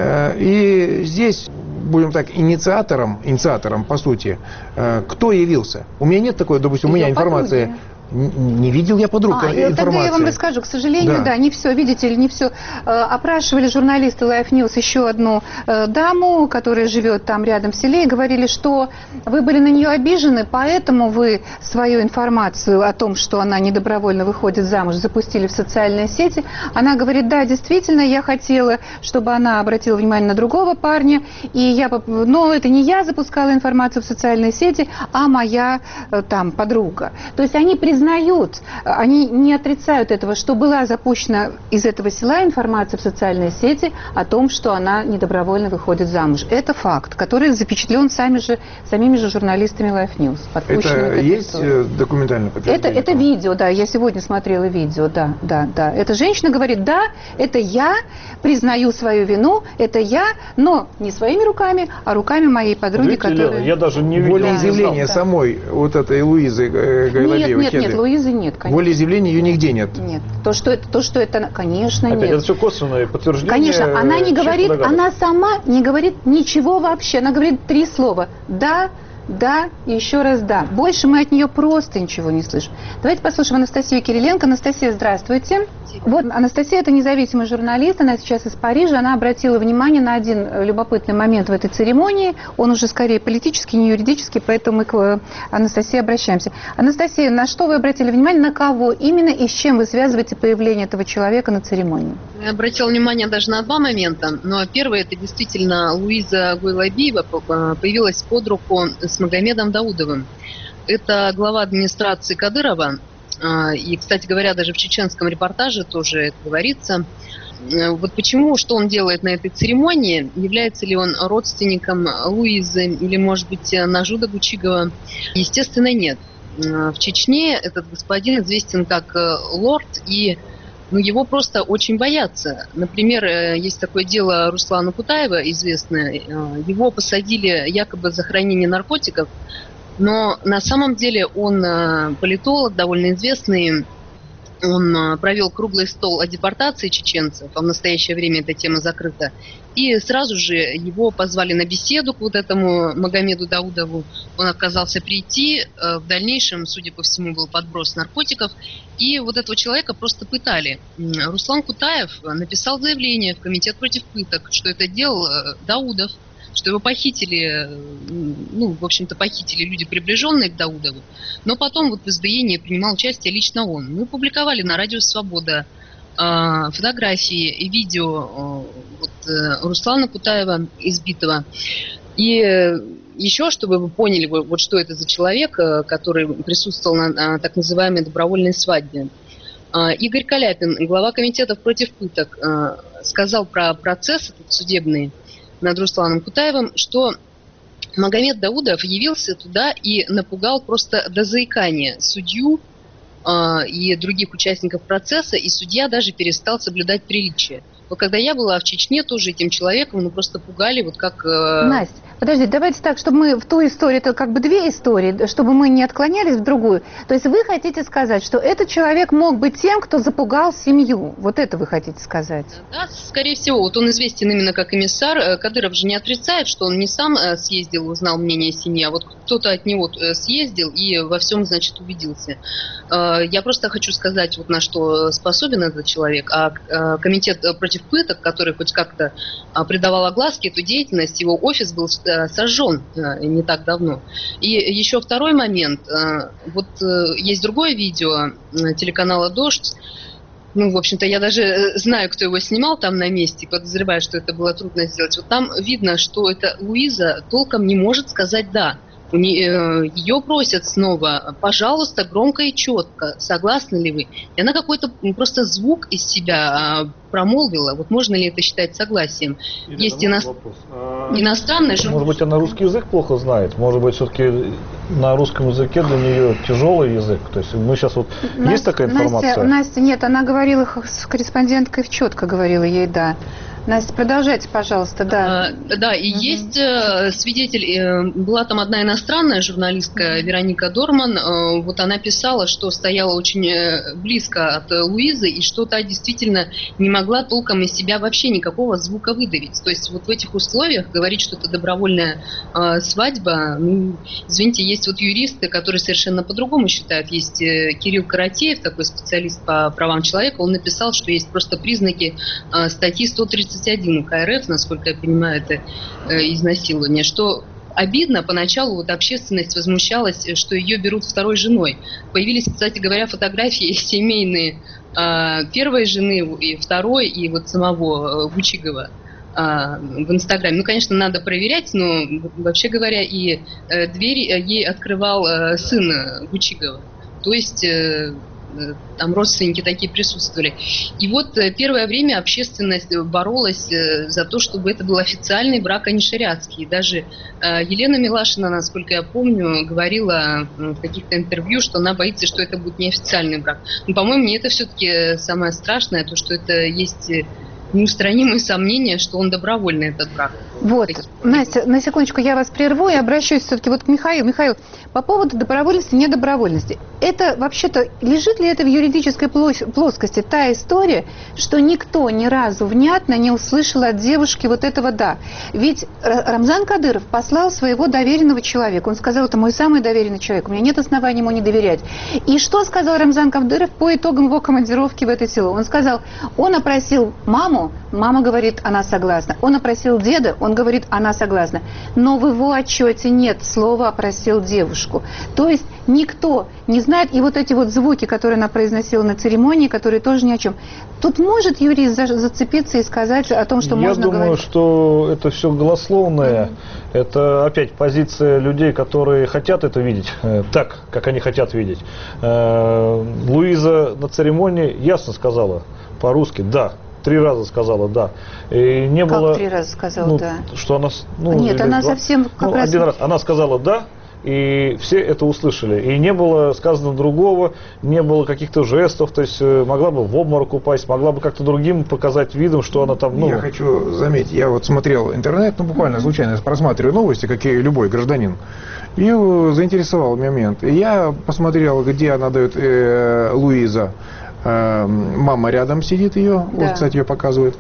И здесь, будем так, инициатором, инициатором, по сути, кто явился? У меня нет такой, допустим, у меня информация... Подруги. Не видел я подруг а, информации. Тогда я вам расскажу. К сожалению, да, да не все, видите ли, не все. Опрашивали журналисты Life News еще одну э, даму, которая живет там рядом в селе, и говорили, что вы были на нее обижены, поэтому вы свою информацию о том, что она недобровольно выходит замуж, запустили в социальные сети. Она говорит, да, действительно, я хотела, чтобы она обратила внимание на другого парня, и я, но это не я запускала информацию в социальные сети, а моя э, там подруга. То есть они признали, признают, они не отрицают этого, что была запущена из этого села информация в социальные сети о том, что она недобровольно выходит замуж. Это факт, который запечатлен сами же, самими же журналистами Life News. Это есть историю. Документальное подтверждение? Это, это видео, да, я сегодня смотрела видео, да, да, да. Эта женщина говорит, да, это я, признаю свою вину, это я, но не своими руками, а руками моей подруги, Видите, которая... Я даже не видел. Волеизъявления да, самой да. вот этой Луизы Гайлобеевой. Нет, нет, нет, Луизы нет, конечно. Волеизъявления ее нигде нет. Нет. То, что это, то, что это конечно, Опять, нет. Это все косвенное подтверждение. Конечно, она не говорит, она сама не говорит ничего вообще. Она говорит три слова. Да, да и еще раз да. Больше мы от нее просто ничего не слышим. Давайте послушаем Анастасию Кириленко. Анастасия, здравствуйте. Вот Анастасия – это независимый журналист, она сейчас из Парижа. Она обратила внимание на один любопытный момент в этой церемонии. Он уже скорее политический, не юридический, поэтому мы к Анастасии обращаемся. Анастасия, на что вы обратили внимание, на кого именно и с чем вы связываете появление этого человека на церемонии? Я обратила внимание даже на два момента. Но первое – это действительно Луиза Гайлобеева появилась под руку с Магомедом Даудовым. Это глава администрации Кадырова. И, кстати говоря, даже в чеченском репортаже тоже это говорится. Вот почему, что он делает на этой церемонии? Является ли он родственником Луизы или, может быть, Нажуда Гучигова? Естественно, нет. В Чечне этот господин известен как лорд, и ну, его просто очень боятся. Например, есть такое дело Руслана Кутаева, известное. Его посадили якобы за хранение наркотиков. Но на самом деле он политолог, довольно известный. Он провел круглый стол о депортации чеченцев, а в настоящее время эта тема закрыта. И сразу же его позвали на беседу к вот этому Магомеду Даудову. Он отказался прийти. В дальнейшем, судя по всему, был подброс наркотиков. И вот этого человека просто пытали. Руслан Кутаев написал заявление в Комитет против пыток, что это делал Даудов, что его похитили, ну, в общем-то, похитили люди, приближенные к Даудову, но потом вот в избиении принимал участие лично он. Мы публиковали на Радио Свобода э, фотографии и видео э, вот, э, Руслана Кутаева избитого. И э, еще, чтобы вы поняли, вот что это за человек, э, который присутствовал на э, так называемой добровольной свадьбе. Э, Игорь Каляпин, глава комитетов против пыток, э, сказал про процесс этот судебный над Русланом Кутаевым, что Магомед Даудов явился туда и напугал просто до заикания судью э, и других участников процесса, и судья даже перестал соблюдать приличие. Вот когда я была в Чечне, тоже этим человеком, ну, просто пугали, вот как... Э... Настя, подожди, давайте так, чтобы мы в ту историю, это как бы две истории, чтобы мы не отклонялись в другую. То есть вы хотите сказать, что этот человек мог быть тем, кто запугал семью? Вот это вы хотите сказать? Да, скорее всего. Вот он известен именно как эмиссар. Кадыров же не отрицает, что он не сам съездил, узнал мнение семьи, а вот кто-то от него съездил и во всем, значит, убедился. Я просто хочу сказать, вот на что способен этот человек. А комитет против пыток, который хоть как-то придавал огласке эту деятельность, его офис был сожжен не так давно. И еще второй момент. Вот есть другое видео телеканала «Дождь». Ну, в общем-то, я даже знаю, кто его снимал там на месте, подозреваю, что это было трудно сделать. Вот там видно, что эта Луиза толком не может сказать «да». У нее, ее просят снова, пожалуйста, громко и четко, согласны ли вы? И она какой-то просто звук из себя промолвила. Вот можно ли это считать согласием? Или Есть ино... а... иностранный же... Может быть, она русский язык плохо знает? Может быть, все-таки на русском языке для нее тяжелый язык? То есть мы сейчас вот... Настя, есть такая информация? Настя, Настя, нет, она говорила с корреспонденткой, четко говорила ей «да». Настя, продолжайте, пожалуйста, да. А, да, и угу. есть э, свидетель, э, была там одна иностранная журналистка, Вероника Дорман, э, вот она писала, что стояла очень э, близко от э, Луизы, и что та действительно не могла толком из себя вообще никакого звука выдавить. То есть вот в этих условиях говорить, что это добровольная э, свадьба, ну, извините, есть вот юристы, которые совершенно по-другому считают. Есть э, Кирилл Каратеев, такой специалист по правам человека, он написал, что есть просто признаки э, статьи сто тридцать один УК РФ, насколько я понимаю, это э, изнасилование, что обидно, поначалу вот общественность возмущалась, что ее берут второй женой. Появились, кстати говоря, фотографии семейные э, первой жены и второй, и вот самого э, Гучигова э, в Инстаграме. Ну, конечно, надо проверять, но вообще говоря, и э, дверь ей открывал э, сын Гучигова. То есть... Э, там родственники такие присутствовали. И вот первое время общественность боролась за то, чтобы это был официальный брак, а не шариатский. И даже Елена Милашина, насколько я помню, говорила в каких-то интервью, что она боится, что это будет неофициальный брак. Но, по-моему, мне это все-таки самое страшное, то, что это есть неустранимые сомнения, что он добровольный, этот брак. Вот, Настя, на секундочку я вас прерву и обращусь все-таки вот к Михаилу. Михаил, по поводу добровольности, недобровольности. Это вообще-то, лежит ли это в юридической плоскости та история, что никто ни разу внятно не услышал от девушки вот этого «да». Ведь Рамзан Кадыров послал своего доверенного человека. Он сказал, это мой самый доверенный человек, у меня нет оснований ему не доверять. И что сказал Рамзан Кадыров по итогам его командировки в это село? Он сказал, он опросил маму, мама говорит, она согласна. Он опросил деда, он говорит, она согласна. Но в его отчете нет слова «опросил девушку». То есть никто не знает. И вот эти вот звуки, которые она произносила на церемонии, которые тоже ни о чем. Тут может юрист зацепиться и сказать о том, что Я можно думаю, говорить? что это все голословное. Mm-hmm. Это опять позиция людей, которые хотят это видеть э, так, как они хотят видеть. Э, Луиза на церемонии ясно сказала по-русски «да». Три раза сказала «да». И не как было, три раза сказала ну, «да»? Что она, ну, Нет, она два, совсем как ну, раз... один раз. Она сказала «да», и все это услышали. И не было сказано другого, не было каких-то жестов, то есть могла бы в обморок упасть, могла бы как-то другим показать видом, что она там... Ну... Я хочу заметить, я вот смотрел интернет, ну буквально случайно просматриваю новости, как и любой гражданин, и заинтересовал момент. И я посмотрел, где она дает, э, Луиза, мама рядом сидит ее, да. Вот, кстати, ее показывают.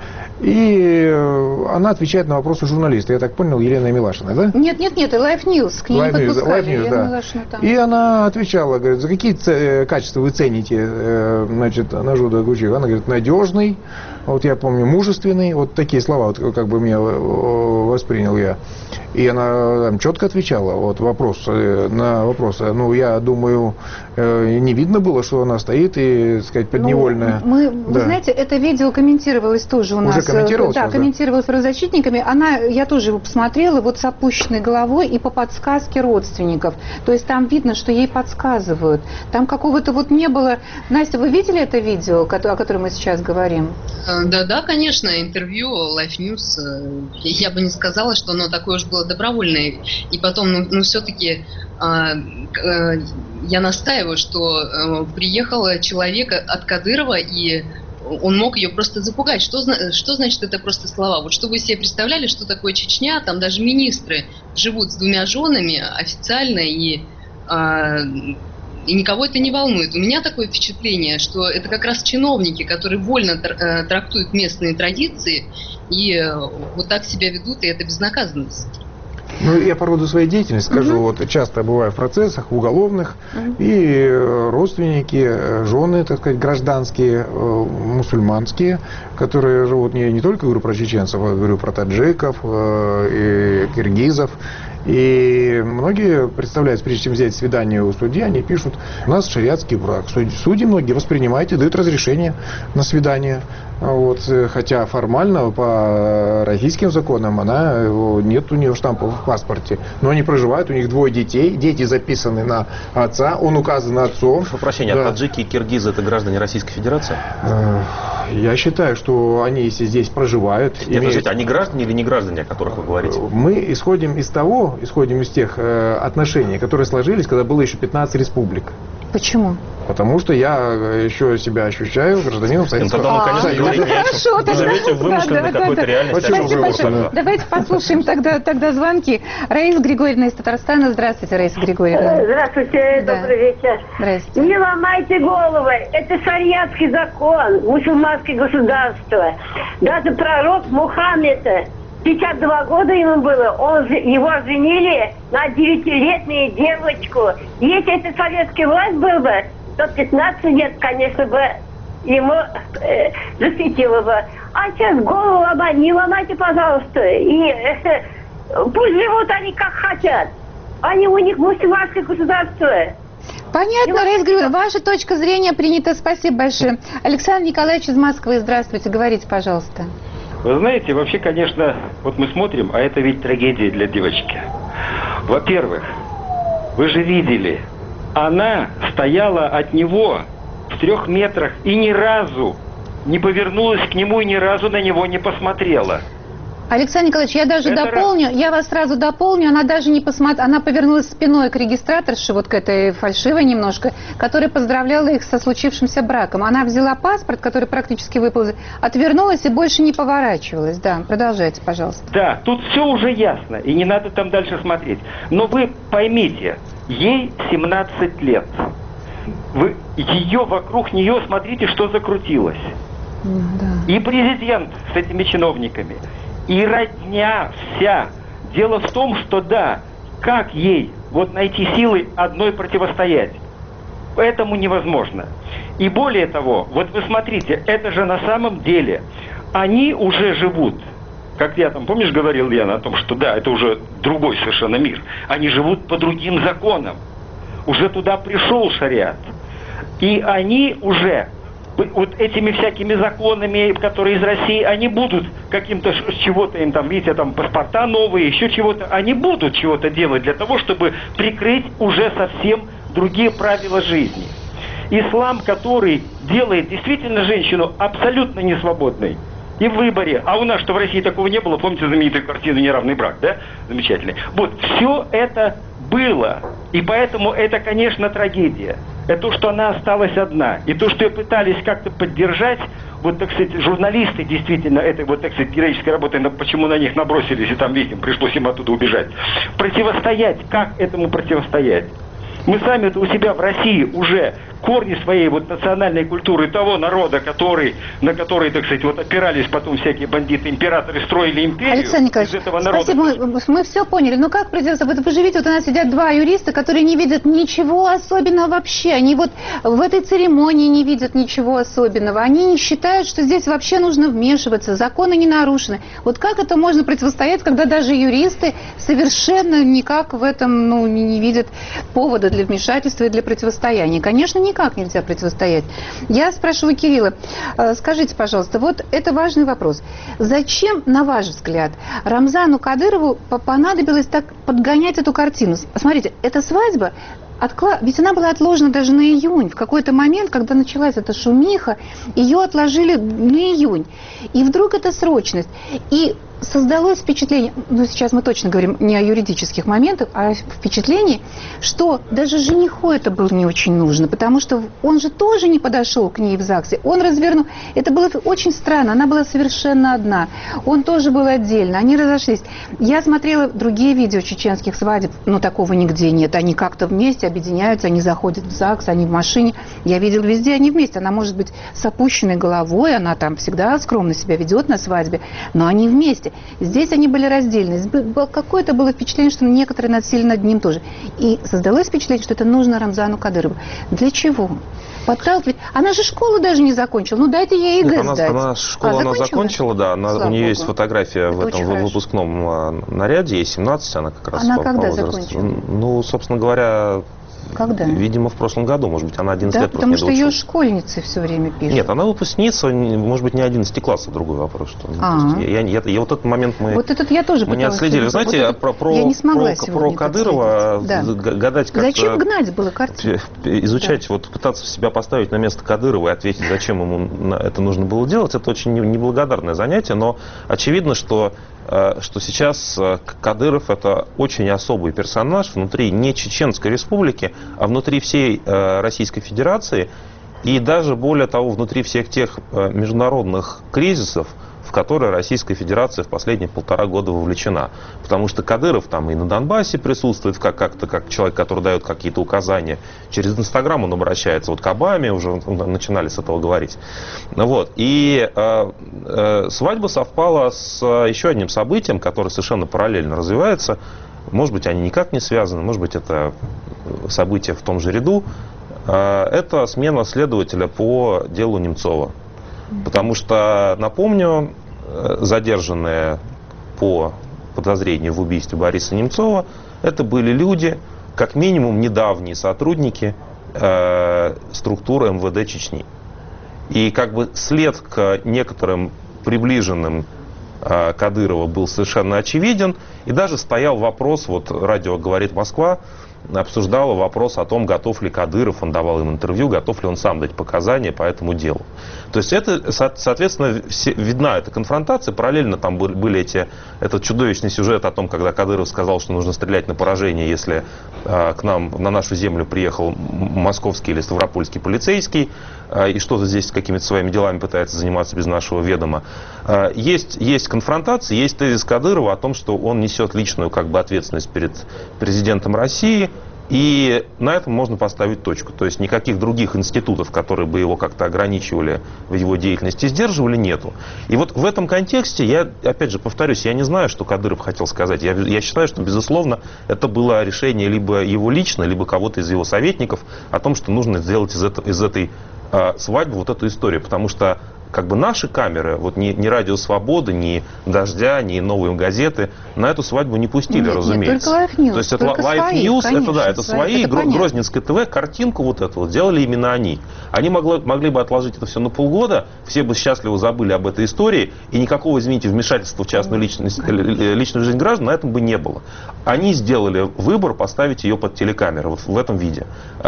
И она отвечает на вопросы журналиста. Я так понял, Елена Милашина, да? Нет, нет, нет, Life News, к ней Life не News, подпускали. Life News, Елена да. Милашина там. И она отвечала, говорит, за какие ц- качества вы цените, значит, Нажуда Гучиева? Она говорит, надежный, вот я помню, мужественный, вот такие слова, вот, как бы меня воспринял я. И она там четко отвечала вот, вопрос, на вопросы. Ну, я думаю, не видно было, что она стоит и, так сказать, подневольная. Ну, мы, да. Вы знаете, это видео комментировалось тоже у Уже нас. комментировалось? Да, да, комментировалось правозащитниками. Она, я тоже его посмотрела, вот с опущенной головой и по подсказке родственников. То есть там видно, что ей подсказывают. Там какого-то вот не было... Настя, вы видели это видео, о котором мы сейчас говорим? Да-да, конечно, интервью Life News. Я бы не сказала, что оно такое уж было добровольное. И потом, ну, ну все-таки э, э, я настаиваю, что э, приехал человек от Кадырова, и он мог ее просто запугать. Что, что значит это просто слова? Вот что вы себе представляли, что такое Чечня, там даже министры живут с двумя женами официально, и, э, и никого это не волнует. У меня такое впечатление, что это как раз чиновники, которые вольно э, трактуют местные традиции, и э, вот так себя ведут, и это безнаказанность. Ну, я по роду своей деятельности скажу, угу. вот часто бываю в процессах уголовных, угу. и родственники, жены, так сказать, гражданские, мусульманские, которые живут, не, не только говорю про чеченцев, а говорю про таджиков и киргизов. И многие представляют, прежде чем взять свидание у судьи, они пишут: у нас шариатский брак. Судьи многие воспринимают и дают разрешение на свидание. Вот, хотя формально по российским законам она, нет у нее штампа в паспорте. Но они проживают, у них двое детей, дети записаны на отца, он указан отцом. Прошу прощения, да. А таджики и киргизы — это граждане Российской Федерации? Я считаю, что они, если здесь проживают... Нет, имеют... подождите, они граждане или не граждане, о которых вы говорите? Мы исходим из того, исходим из тех э, отношений, которые сложились, когда было еще пятнадцать республик. Почему? Потому что я еще себя ощущаю гражданином Советского Союза. Тогда мы, конечно, говорить не о чем. Вы живете в вымышленной какой-то реальности. Спасибо большое. Давайте послушаем тогда, тогда звонки. Раиса Григорьевна из Татарстана. Здравствуйте, Раиса Григорьевна. Здравствуйте, да. Добрый вечер. Здравствуйте. Не ломайте головы. Это шариатский закон, мусульманское государство. Даже пророк Мухаммед, пятьдесят два года ему было, он, его женили на девятилетнюю девочку. Если это советская власть была бы, то пятнадцать лет, конечно, бы ему э, засветило бы. А сейчас голову ломать, не ломайте, пожалуйста. И э, пусть живут они как хотят. Они, у них мусульманское государство. Понятно, Раиса Григорьевна, ваша точка зрения принята. Спасибо большое. Александр Николаевич из Москвы, здравствуйте, говорите, пожалуйста. Вы знаете, вообще, конечно, вот мы смотрим, а это ведь трагедия для девочки. Во-первых, вы же видели, она стояла от него в трех метрах и ни разу не повернулась к нему и ни разу на него не посмотрела. Александр Николаевич, я даже это дополню, раз... я вас сразу дополню, она даже не посмотрела, она повернулась спиной к регистраторше, вот к этой фальшивой немножко, которая поздравляла их со случившимся браком. Она взяла паспорт, который практически выпал, отвернулась и больше не поворачивалась. Да, продолжайте, пожалуйста. Да, тут все уже ясно, и не надо там дальше смотреть. Но вы поймите, ей семнадцать лет. Вы ее, вокруг нее, смотрите, что закрутилось. Да. И президент с этими чиновниками, и родня вся. Дело в том, что да, как ей вот найти силы одной противостоять? Этому невозможно. И более того, вот вы смотрите, это же на самом деле, они уже живут, как я там, помнишь, говорил я о том, что да, это уже другой совершенно мир. Они живут по другим законам. Уже туда пришел шариат. И они уже... вот этими всякими законами, которые из России, они будут каким-то чего-то им там, видите, там паспорта новые, еще чего-то, они будут чего-то делать для того, чтобы прикрыть уже совсем другие правила жизни. Ислам, который делает действительно женщину абсолютно несвободной и в выборе, а у нас, что в России такого не было, помните знаменитую картину «Неравный брак», да? Замечательный. Вот, все это было, и поэтому это, конечно, трагедия. Это то, что она осталась одна. И то, что ее пытались как-то поддержать, вот, так сказать, журналисты действительно этой, вот, так сказать, героической работы, почему на них набросились, и там, видим, пришлось им оттуда убежать. Противостоять, как этому противостоять? Мы сами-то у себя в России уже корни своей вот национальной культуры того народа, который, на который, так сказать, вот опирались потом всякие бандиты, императоры, строили империю. Александр Николаевич, из этого народа... спасибо, мы, мы все поняли. Но как противостоять? Вы же видите, вот у нас сидят два юриста, которые не видят ничего особенного вообще. Они вот в этой церемонии не видят ничего особенного. Они не считают, что здесь вообще нужно вмешиваться, законы не нарушены. Вот как это можно противостоять, когда даже юристы совершенно никак в этом, ну, не, не видят повода для вмешательства и для противостояния? Конечно, никак нельзя противостоять. Я спрашиваю Кирилла, скажите, пожалуйста, вот это важный вопрос. Зачем, на ваш взгляд, Рамзану Кадырову понадобилось так подгонять эту картину? Смотрите, эта свадьба, откла... ведь она была отложена даже на июнь. В какой-то момент, когда началась эта шумиха, ее отложили на июнь. И вдруг это срочность. И создалось впечатление, ну сейчас мы точно говорим не о юридических моментах, а о впечатлении, что даже жениху это было не очень нужно, потому что он же тоже не подошел к ней в ЗАГСе, он развернул, это было очень странно, она была совершенно одна, он тоже был отдельно, они разошлись. Я смотрела другие видео чеченских свадеб, но такого нигде нет, они как-то вместе объединяются, они заходят в ЗАГС, они в машине, я видела везде, они вместе, она может быть с опущенной головой, она там всегда скромно себя ведет на свадьбе, но они вместе. брали. Здесь они были раздельны. Какое-то было впечатление, что некоторые насилие над ним тоже. И создалось впечатление, что это нужно Рамзану Кадырову. Для чего? Подталкивать. Она же школу даже не закончила. Ну дайте ей ЕГЭ Нет, она, сдать. она школу а, она закончила, да. Она, у нее Богу. есть фотография это в этом в выпускном наряде. Ей семнадцать, она как раз она по, когда по возрасту. закончила? Ну, собственно говоря, когда? Видимо, в прошлом году. Может быть, она одиннадцать да, лет потому просто не что доучилась. ее школьницы все время пишут. Нет, она выпускница, может быть, не одиннадцати классов, другой вопрос. Что, ну, А-а-а. я, я, я, вот этот момент мы, вот этот я тоже мы не отследили. Вы знаете, вот этот, про, про, я не смогла про, про Кадырова да. гадать как-то... Зачем гнать было картину? Изучать, да. вот пытаться себя поставить на место Кадырова и ответить, зачем ему это нужно было делать, это очень неблагодарное занятие, но очевидно, что что сейчас Кадыров это очень особый персонаж внутри не Чеченской республики, а внутри всей Российской Федерации и даже более того внутри всех тех международных кризисов, в которые Российская Федерация в последние полтора года вовлечена. Потому что Кадыров там и на Донбассе присутствует как- как-то как человек, который дает какие-то указания. Через Инстаграм он обращается вот к Обаме, уже начинали с этого говорить. Вот. И э, э, свадьба совпала с еще одним событием, которое совершенно параллельно развивается. Может быть, они никак не связаны, может быть, это событие в том же ряду. Э, это смена следователя по делу Немцова. Потому что, напомню, задержанные по подозрению в убийстве Бориса Немцова, это были люди, как минимум, недавние сотрудники э, структуры эм вэ дэ Чечни. И как бы след к некоторым приближенным э, Кадырова был совершенно очевиден. И даже стоял вопрос, вот радио «Говорит Москва» обсуждало вопрос о том, готов ли Кадыров, он давал им интервью, готов ли он сам дать показания по этому делу. То есть это, соответственно, видна эта конфронтация, параллельно там были эти, этот чудовищный сюжет о том, когда Кадыров сказал, что нужно стрелять на поражение, если а, к нам, на нашу землю приехал московский или ставропольский полицейский, а, и что-то здесь какими-то своими делами пытается заниматься без нашего ведома. А, есть, есть конфронтация, есть тезис Кадырова о том, что он несет личную как бы ответственность перед президентом России, и на этом можно поставить точку. То есть никаких других институтов, которые бы его как-то ограничивали в его деятельности, сдерживали, нету. И вот в этом контексте, я опять же повторюсь, я не знаю, что Кадыров хотел сказать. Я, я считаю, что, безусловно, это было решение либо его лично, либо кого-то из его советников о том, что нужно сделать из, это, из этой э, свадьбы вот эту историю. Потому что как бы наши камеры, вот ни, ни Радио Свободы, ни Дождя, ни Новые газеты на эту свадьбу не пустили, нет, разумеется. Нет, только Life News. То есть это Life News, конечно, это да, это свои, это Грозненское ТВ, картинку вот эту вот делали именно они. Они могли, могли бы отложить это все на полгода, все бы счастливо забыли об этой истории, и никакого, извините, вмешательства в частную личность, личную жизнь граждан на этом бы не было. Они сделали выбор поставить ее под телекамеру, вот в этом виде,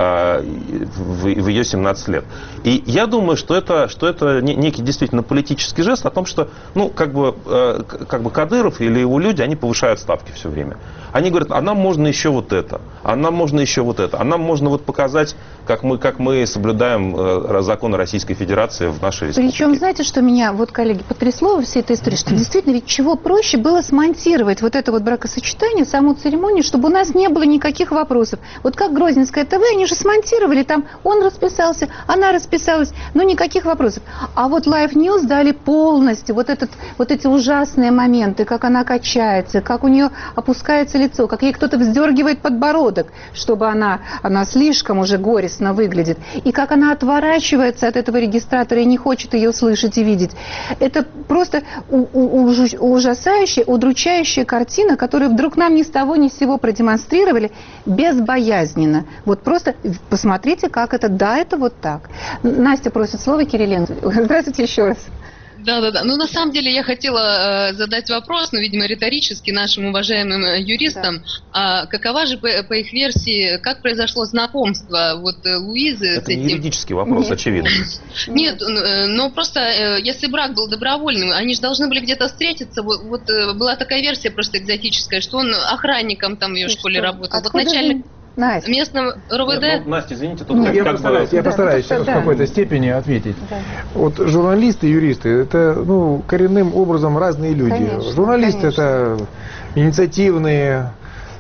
в ее семнадцать лет. И я думаю, что это, что это некий действительно политический жест о том, что, ну, как бы, э, как бы Кадыров или его люди, они повышают ставки все время. Они говорят, а нам можно еще вот это, а нам можно еще вот это, а нам можно вот показать, как мы, как мы соблюдаем э, законы Российской Федерации в нашей республике. Причем, знаете, что меня, вот, коллеги, потрясло во всей этой истории, что действительно ведь чего проще было смонтировать вот это вот бракосочетание, саму церемонию, чтобы у нас не было никаких вопросов. Вот как Грозненское ТВ, они же смонтировали, там он расписался, она расписалась, но никаких вопросов. А вот Life News дали полностью вот, этот, вот эти ужасные моменты, как она качается, как у нее опускается лицо, как ей кто-то вздергивает подбородок, чтобы она, она слишком уже горестно выглядит, и как она отворачивается от этого регистратора и не хочет ее слышать и видеть. Это просто у, у, ужасающая, удручающая картина, которую вдруг нам ни с того ни с сего продемонстрировали безбоязненно. Вот просто посмотрите, как это, да, это вот так. Настя просит слово, Кириленко. Здравствуйте еще раз. Да, да, да. Ну, на самом деле, я хотела э, задать вопрос, ну, видимо, риторически нашим уважаемым э, юристам. Да. А какова же, по, по их версии, как произошло знакомство вот э, Луизы Это с этим? Это не юридический вопрос, Нет. очевидно. Нет, э, но просто, э, если брак был добровольным, они же должны были где-то встретиться. Вот, вот э, была такая версия просто экзотическая, что он охранником там в ее школе что? работал. Откуда вот начальник... Вы... Настя. Местного РОВД? Нет, ну, Настя, извините, тут ну, как, я, как постараюсь, бы... я постараюсь да, в да. какой-то степени ответить. Да. Вот журналисты, юристы, это ну, коренным образом разные люди. Конечно, Журналисты конечно. это инициативные,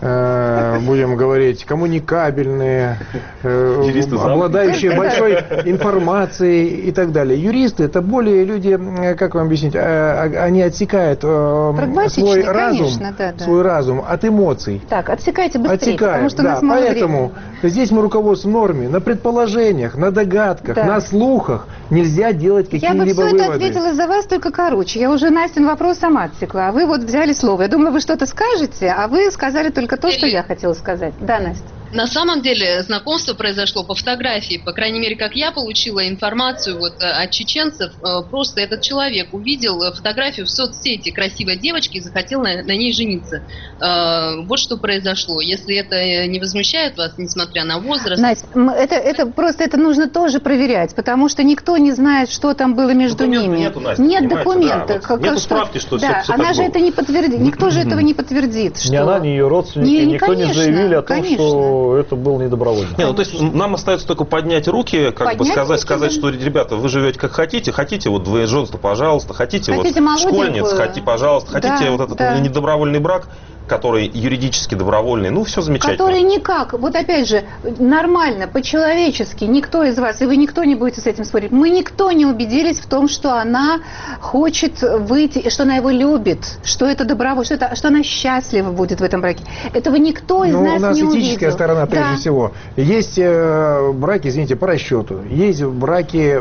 э, будем говорить, коммуникабельные, э, обладающие большой информацией и так далее. Юристы — это более люди, как вам объяснить, э, они отсекают э, свой разум, конечно, да, да. свой разум от эмоций. Так, отсекайте быстрее, Отсекают, потому что да, у нас мало поэтому времени. здесь мы руководствуемся норме, на предположениях, на догадках, Да. на слухах нельзя делать Я бы какие-либо все выводы. это ответила за вас, только короче. Я уже Настин вопрос сама отсекла, а вы вот взяли слово. Я думала, вы что-то скажете, а вы сказали только то, что я хотела сказать. Да, Настя. На самом деле знакомство произошло по фотографии, по крайней мере, как я получила информацию вот от чеченцев, просто этот человек увидел фотографию в соцсети красивой девочки и захотел на, на ней жениться. Вот что произошло. Если это не возмущает вас, несмотря на возраст... Настя, это, это просто это нужно тоже проверять, потому что никто не знает, что там было между Документа ними. нету, Настя, Нет понимаете, документа. да, вот как, нету как справки, что да, всё- всё она так же было. это не подтвердит. Никто же этого не подтвердит. Что... Ни она, ни ее родственники, Не, никто конечно, не заявили о том, конечно. что это было недобровольно. Не, ну, то есть нам остается только поднять руки, как Поднять бы сказать, руки, сказать, да. что, ребята, вы живете как хотите, хотите вот двоеженство, пожалуйста, хотите, Хотите вот молоденькую? школьниц, хотите, пожалуйста, хотите Да, вот этот да. недобровольный брак, который юридически добровольный, ну, все замечательно. Которые никак, вот опять же, нормально, по-человечески, никто из вас, и вы никто не будете с этим спорить, мы никто не убедились в том, что она хочет выйти, и что она его любит, что это добровольно, что, это, что она счастлива будет в этом браке. Этого никто из Ну, нас у нас не этическая увидел. сторона, прежде Да. всего. Есть э, браки, извините, по расчету. Есть браки,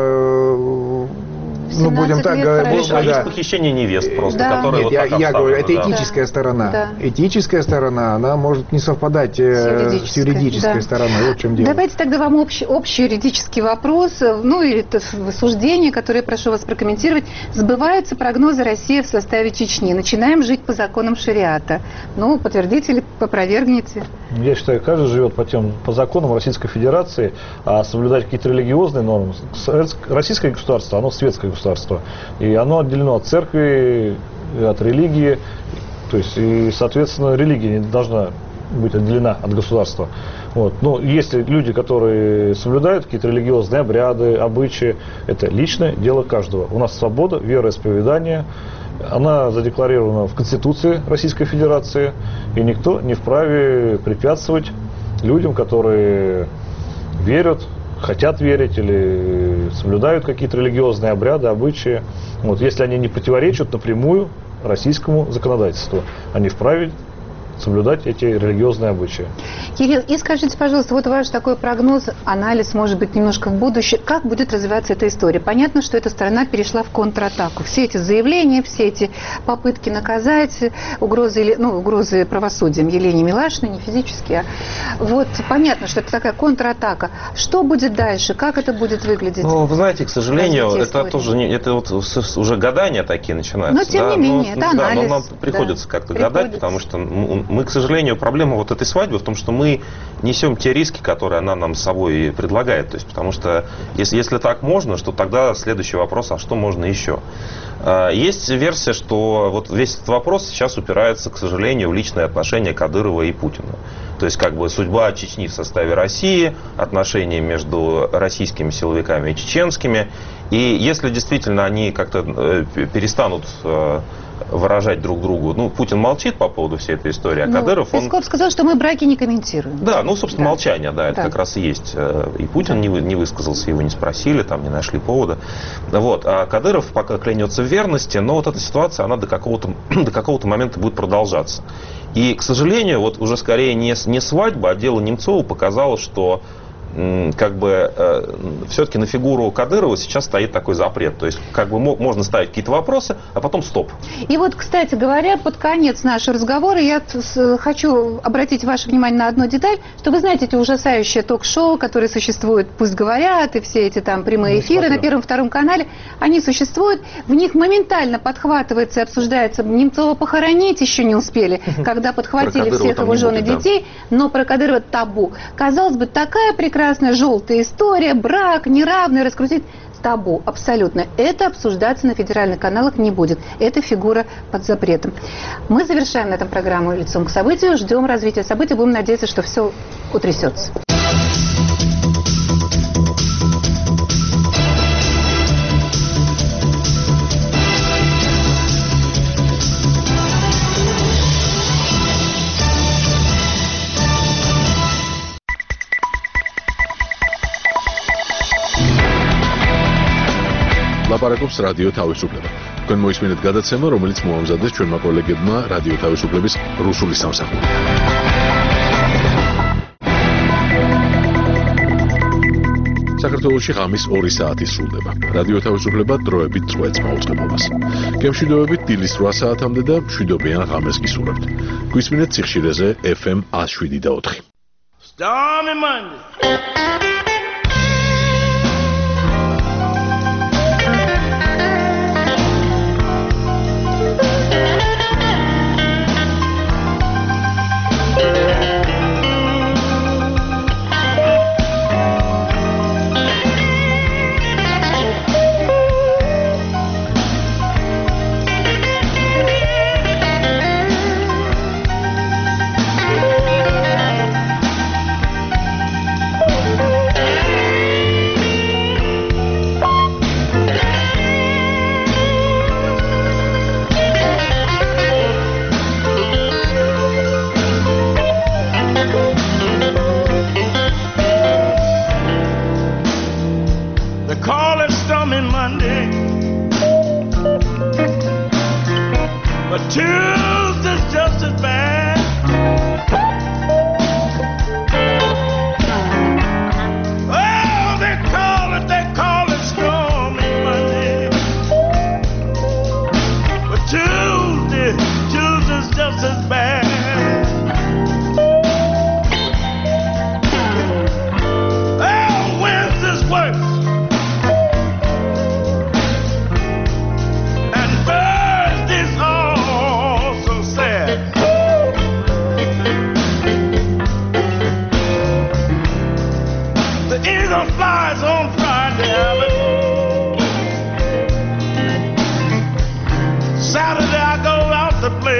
э, ну, будем так лет говорить, по Есть, а да. есть похищение невест просто, Да. которые Нет, вот я, так я говорю, обставлены, это да. этическая Да. сторона. Да. Этическая сторона, она может не совпадать э, С с юридической, юридической да. стороной. Вот в чем дело. Давайте тогда вам общий, общий юридический вопрос, ну или это суждение, которое я прошу вас прокомментировать. Сбываются прогнозы России в составе Чечни. Начинаем жить по законам шариата. Ну, подтвердите или опровергните? Я считаю, каждый живет по тем, по законам Российской Федерации, а соблюдать какие-то религиозные нормы. Российское государство, оно светское государство, и оно отделено от церкви, от религии, то есть, и, соответственно, религия не должна быть отделена от государства. Вот. Но если люди, которые соблюдают какие-то религиозные обряды, обычаи, это личное дело каждого. У нас свобода вероисповедания, она задекларирована в Конституции Российской Федерации, и никто не вправе препятствовать людям, которые верят, хотят верить или соблюдают какие-то религиозные обряды, обычаи. Вот, если они не противоречат напрямую российскому законодательству, они вправе соблюдать эти религиозные обычаи. Кирилл, и скажите, пожалуйста, вот ваш такой прогноз, анализ, может быть, немножко в будущее. Как будет развиваться эта история? Понятно, что эта страна перешла в контратаку. Все эти заявления, все эти попытки наказать, угрозы, ну, угрозы правосудием Елене Милашиной, не физически, а вот понятно, что это такая контратака. Что будет дальше? Как это будет выглядеть? Ну, вы знаете, к сожалению, Развитие это истории. тоже не, это вот с- уже гадания такие начинаются. Но, тем да? не менее, Ну, это да, анализ, но нам да. приходится как-то Приходится. гадать, потому что м- мы, к сожалению, проблема вот этой свадьбы в том, что мы несем те риски, которые она нам с собой предлагает. То есть, потому что если, если так можно, что тогда следующий вопрос, а что можно еще? А, Есть версия, что вот весь этот вопрос сейчас упирается, к сожалению, в личные отношения Кадырова и Путина. То есть, как бы судьба Чечни в составе России, отношения между российскими силовиками и чеченскими. И если действительно они как-то э, перестанут э, выражать друг другу, ну, Путин молчит по поводу всей этой истории, а Ну, Кадыров, он... Песков сказал, что мы браки не комментируем. Да, ну, собственно, Да. молчание, да, это Да. как раз и есть. И Путин не, вы- не высказался, его не спросили, там не нашли повода. Вот. А Кадыров пока клянется в верности, но вот эта ситуация, она до какого-то, до какого-то момента будет продолжаться. И, к сожалению, вот уже скорее не, с- не свадьба, а дело Немцова показало, что м, как бы э, все-таки на фигуру Кадырова сейчас стоит такой запрет. То есть, как бы мо- можно ставить какие-то вопросы, а потом стоп. И вот, кстати говоря, под конец нашего разговора я т- с- хочу обратить ваше внимание на одну деталь, что вы знаете эти ужасающие ток-шоу, которые существуют, пусть говорят, и все эти там прямые Не эфиры смотрю. на Первом, Втором канале, они существуют, в них моментально подхватывается и обсуждается. Немцова похоронить еще не успели, когда подхватили Про Кадырова всех там его не жен и будет, да. детей, но про Кадырова табу. Казалось бы, такая прекрасная желтая история, брак, неравный, раскрутить. Табу, абсолютно. Это обсуждаться на федеральных каналах не будет. Это фигура под запретом. Мы завершаем на этом программу «Лицом к событию». Ждем развития событий. Будем надеяться, что все утрясется. ლაპარაკობს რადიო თავისუფლება. თქვენ მოისმინეთ გადაცემა, რომელიც მოამზადეს ჩვენმა კოლეგებმა რადიო თავისუფლების რუსული სამსახური. საქართველოში ღამის ორი საათი სრულდება. რადიო თავისუფლება დროებით წვეთს მაუწყებლობას. გემშვიდობებით დილის რვა საათამდე და მშვიდობიან ღამეს გისურვებთ. გვისმინეთ სიხშირეზე ეფ ემ one oh seven point four. Stormy Monday. Saturday I go out to play.